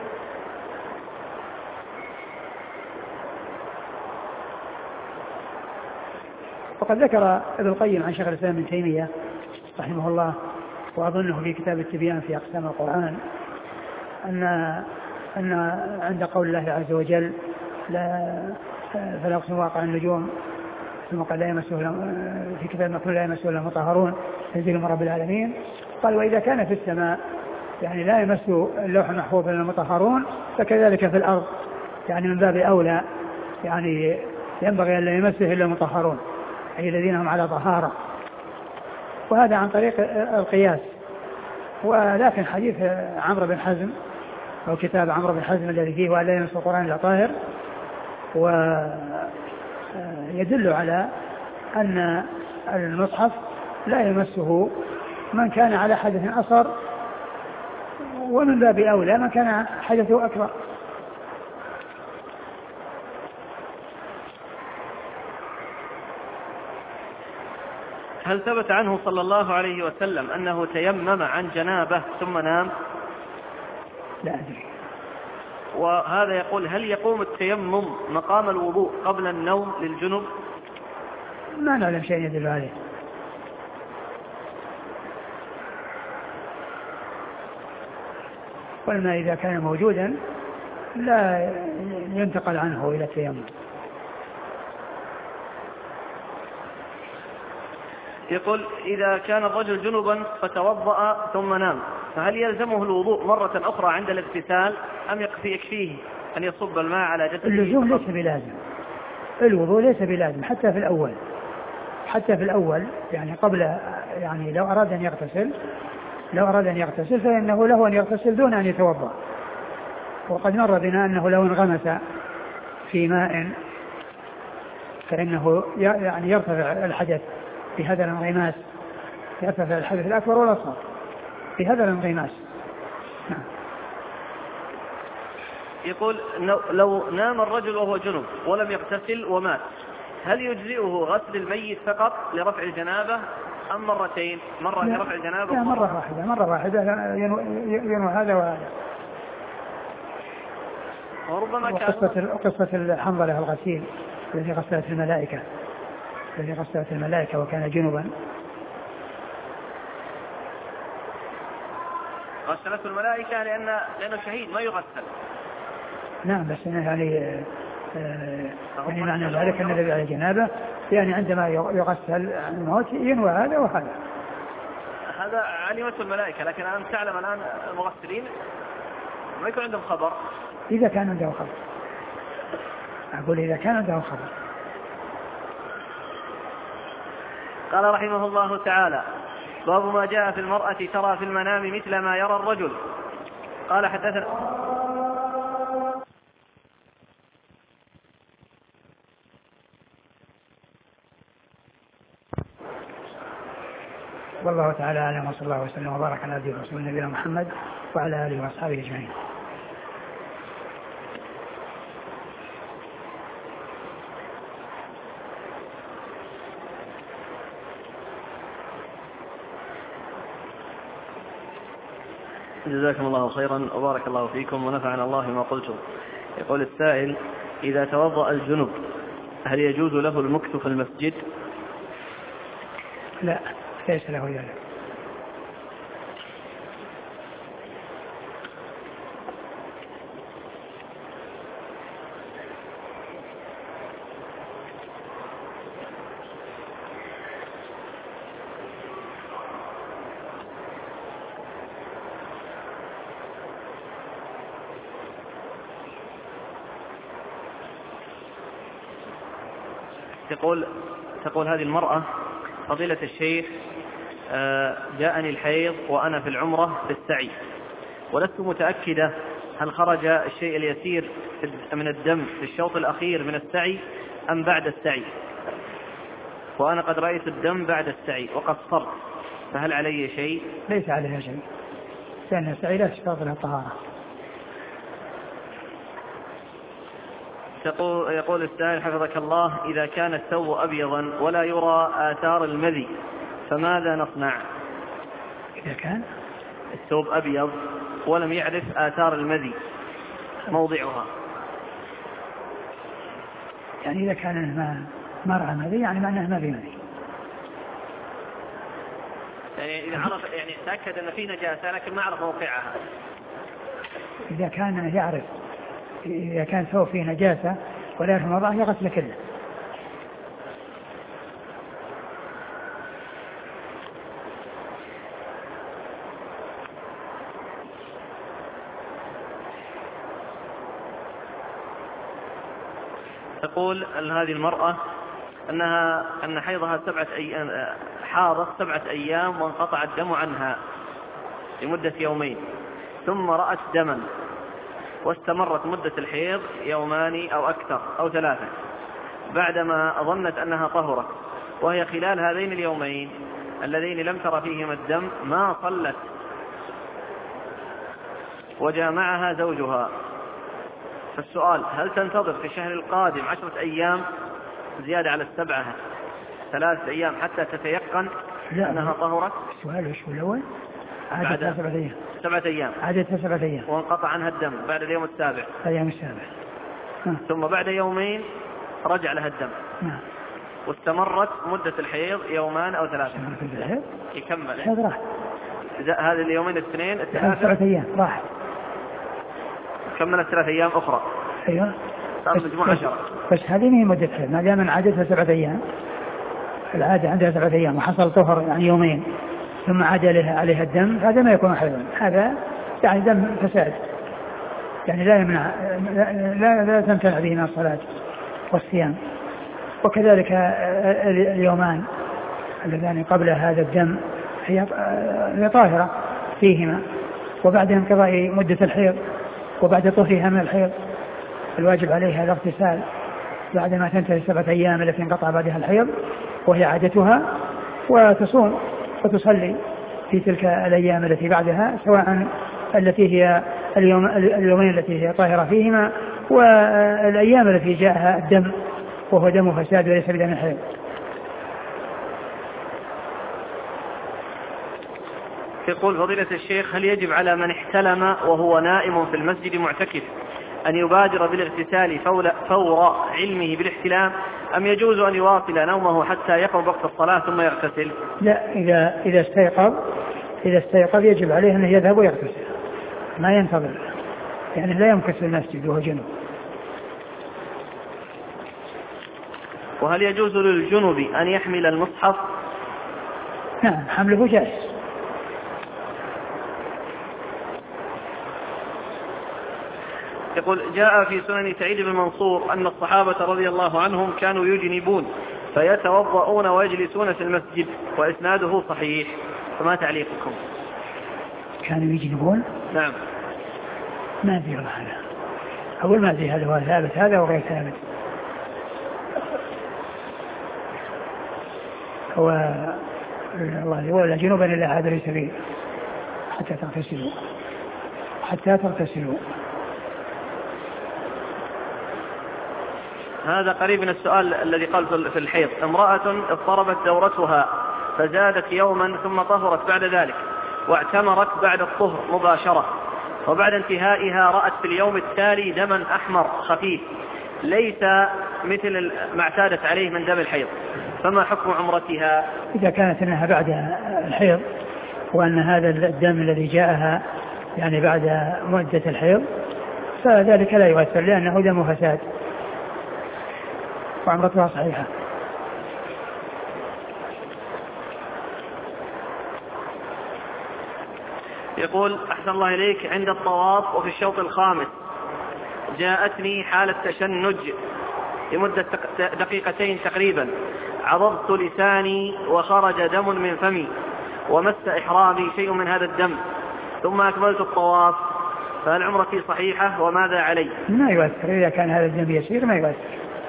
وقد ذكر ابن القيم عن شيخ الإسلام ابن تيمية رحمه الله وأظنه في كتاب التبيان في أقسام القرآن أن أن عند قول الله عز وجل لا فلا أقسم واقع النجوم ثم قال لا يمسه في كتاب مكنون لا يمسه إلا المطهرون تنزيل من رب العالمين. قال وإذا كان في السماء يعني لا يمسه اللوح المحفوظ إلا المطهرون فكذلك في الأرض يعني من باب أولى يعني ينبغي أن لا يمسه إلا المطهرون أي الذين هم على طهارة. وهذا عن طريق القياس. ولكن حديث عمرو بن حزم أو كتاب عمرو بن حزم الذي فيه وأن لا يمس القرآن إلا طاهر ويدل على أن المصحف لا يمسه من كان على حدث أصغر ومن باب أولى من كان حدثه أكبر. هل ثبت عنه صلى الله عليه وسلم أنه تيمم عن جنابه ثم نام؟ لا أدري. وهذا يقول هل يقوم التيمم مقام الوضوء قبل النوم للجنب؟ ما نعلم شيء يدل عليه. والماء إذا كان موجودا لا ينتقل عنه إلى التيمم. يقول إذا كان الرجل جنبا فتوضأ ثم نام فهل يلزمه الوضوء مرة أخرى عند الاغتسال أم يكفي يكفيه أن يصب الماء على جسده؟ اللزوم ليس بلازم، الوضوء ليس بلازم حتى في الأول، حتى في الأول يعني قبل يعني لو أراد أن يغتسل لو أراد أن يغتسل فإنه له أن يغتسل دون أن يتوضأ. وقد مر بنا أنه لو انغمس في ماء فإنه يعني يرتفع الحدث بهذا الانغماس، يرتفع الحدث الأكبر والأصغر بهذا الانغماس. نعم. يقول لو نام الرجل وهو جنب ولم يغتسل ومات هل يجزئه غسل الميت فقط لرفع الجنابة أم مرتين؟ مرة لرفع الجنابة لا مرة واحدة مرة واحدة ينوى هذا وهذا. وربما كان قصة قصة الحنظلة الغسيل الذي غسلت الملائكة الذي غسلت الملائكة وكان جنبا. غسلت الملائكة لأن لأنه شهيد ما يغسل. نعم بس يعني آه يعني معنى ذلك أن الذي على جنابه يعني عندما يغسل الموت ينوى هذا وهذا. هذا علمته الملائكة، لكن أنا تعلم الآن المغسلين ما يكون عندهم خبر. إذا كان عنده خبر أقول إذا كان عنده خبر. قال رحمه الله تعالى باب ما جاء في المرأة ترى في المنام مثل ما يرى الرجل. قال حدثنا والله تعالى أعلم وصلى الله وسلم وبارك على عبده ورسوله نبينا محمد وعلى آله وأصحابه أجمعين. جزاكم الله خيرا وبارك الله فيكم ونفعنا الله ما قلتم. يقول السائل إذا توضأ الجنب هل يجوز له المكث في المسجد؟ لا ليس له ذلك. تقول تقول هذه المرأة فضيلة الشيخ، جاءني الحيض وأنا في العمرة في السعي، ولست متأكدة هل خرج الشيء اليسير من الدم في الشوط الأخير من السعي أم بعد السعي، وأنا قد رأيت الدم بعد السعي وقصرت، فهل علي شيء؟ ليس عليها شيء، لأن السعي لا تشترط لها الطهارة. يقول السائل حفظك الله: إذا كان الثوب أبيضا ولا يرى آثار المذي فماذا نصنع؟ إذا كان الثوب أبيض ولم يعرف آثار المذي موضعها، يعني إذا كان ما ما رأى مذي يعني معناه ما في مذي، يعني إذا عرف يعني تأكد أن في نجاسة لكن ما عرف موقعها. إذا كان يعرف إذا كان ثوب فيه نجاسة ولا يعرف موضعها يغسل كله. تقول أن هذه المرأة أنها أن حيضها سبعة أيام، حاضت سبعة أيام وانقطع الدم عنها لمدة يومين، ثم رأت دما واستمرت مدة الحيض يومان أو أكثر أو ثلاثة، بعدما ظنت أنها طهرت، وهي خلال هذين اليومين اللذين لم تر فيهما الدم ما صلت، وجامعها زوجها. فالسؤال: هل تنتظر في الشهر القادم عشرة أيام زيادة على السبعة ثلاثة أيام حتى تتيقن أنها طهرت؟ السؤال وش هو الأول؟ عادتها سبعة أيام. سبعة أيام عادتها سبعة أيام وانقطع عنها الدم بعد اليوم السابع. اليوم السابع. ها. ثم بعد يومين رجع لها الدم. نعم. واستمرت مدة الحيض يومان أو ثلاثة. يكمل. الحيض راح. هذه اليومين الاثنين الثلاثة. سبعة أيام راح. كملت ثلاث أيام أخرى. أيوة. صار مجموعة عشرة. بس هذه هي مدة الحيض، ما دام عادتها سبعة أيام، العادة عندها سبعة أيام وحصل طهر يعني يومين ثم عاد عليها عليها الدم، هذا ما يكون حيضا، هذا يعني دم فساد، يعني لا يمنع لا لا, لا تمتنع به من الصلاة والصيام. وكذلك اليومان اللذان قبل هذا الدم هي طاهرة فيهما، وبعد انقضاء مدة الحيض وبعد طهرها من الحيض الواجب عليها الاغتسال بعد ما تنتهي السبعة أيام التي انقطع بعدها الحيض وهي عادتها، وتصوم وتصلي في تلك الأيام التي بعدها، سواء التي هي اليوم اليومين التي هي طاهرة فيهما والأيام التي جاءها الدم وهو دم فساد وليس بدم الحيض. يقول فضيلة الشيخ: هل يجب على من احتلم وهو نائم في المسجد معتكف أن يبادر بالاغتسال فور علمه بالاحتلام، أم يجوز أن يواصل نومه حتى يقرب وقت الصلاة ثم يغتسل؟ لا، إذا إذا استيقظ إذا استيقظ يجب عليه أن يذهب ويغتسل، ما ينتظر، يعني لا يمكث في المسجد وهو جنوب. وهل يجوز للجنوب أن يحمل المصحف؟ نعم، حمله جائز. يقول: جاء في سنن سعيد بن منصور أن الصحابة رضي الله عنهم كانوا يجنبون فيتوضؤون ويجلسون في المسجد، وإسناده صحيح، فما تعليقكم؟ كانوا يجنبون؟ نعم. ما أدري هذا، أول ما أدري هذا هو ثابت هذا وغير ثابت. هو الله ولا جنوبا إلا عابري سبيل حتى تغتسلوا حتى تغتسلوا. هذا قريب من السؤال الذي قال في الحيض: امرأة اضطربت دورتها فزادت يوما ثم طهرت بعد ذلك واعتمرت بعد الطهر مباشرة، وبعد انتهائها رأت في اليوم التالي دما أحمر خفيف ليس مثل ما اعتادت عليه من دم الحيض، فما حكم عمرتها؟ إذا كانت أنها بعد الحيض وأن هذا الدم الذي جاءها يعني بعد مدة الحيض فذلك لا يؤثر، لأنه دم فساد وعمرتها صحيحة. يقول: أحسن الله إليك، عند الطواف وفي الشوط الخامس جاءتني حالة تشنج لمدة دقيقتين تقريبا عضضت لساني وخرج دم من فمي ومس إحرامي شيء من هذا الدم ثم أكملت الطواف، فهل عمرتي صحيحة وماذا علي؟ ما يؤثر، إذا كان هذا الدم يسير ما يؤثر.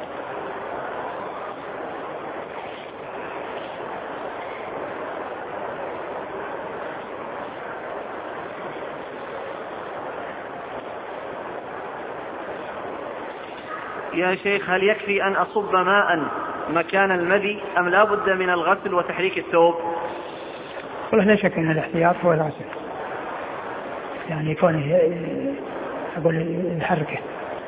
يا شيخ، هل يكفي أن أصب ماء مكان المذي أم لا بد من الغسل وتحريك الثوب؟ والله لا شك أن الاحتياط هو الغسل، يعني يكون أقول الحركة.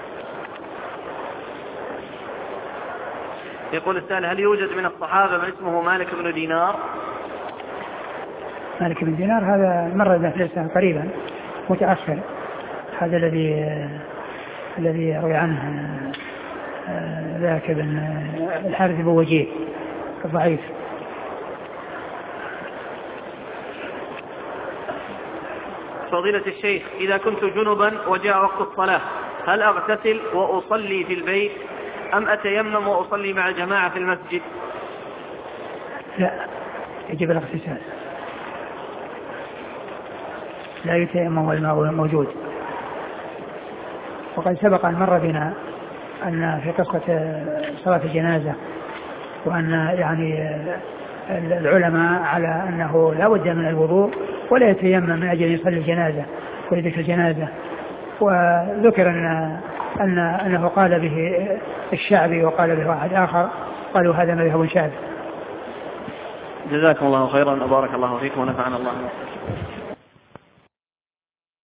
يقول السائل: هل يوجد من الصحابة من اسمه مالك بن دينار؟ مالك بن دينار هذا مر في الإسلام قريبا متأخر، هذا الذي الذي يروي عنه ذاك بن الحارث بن وجيه الضعيف. فضيلة الشيخ، إذا كنت جنبا وجاء وقت الصلاة هل أغتسل وأصلي في البيت أم أتيمم وأصلي مع الجماعة في المسجد؟ لا، يجب الاغتسال، لا يتيمم والماء موجود. وقد سبق أن مر بنا أن في قصة صلاة الجنازة وأن يعني العلماء على أنه لا بد من الوضوء ولا يتيمم من أجل يصلي الجنازة ويدرك الجنازة. وذكر أن أن أنه قال به الشعبي وقال به واحد آخر، قالوا هذا مذهب شاذ. جزاكم الله خيرا، بارك الله فيكم ونفعنا الله.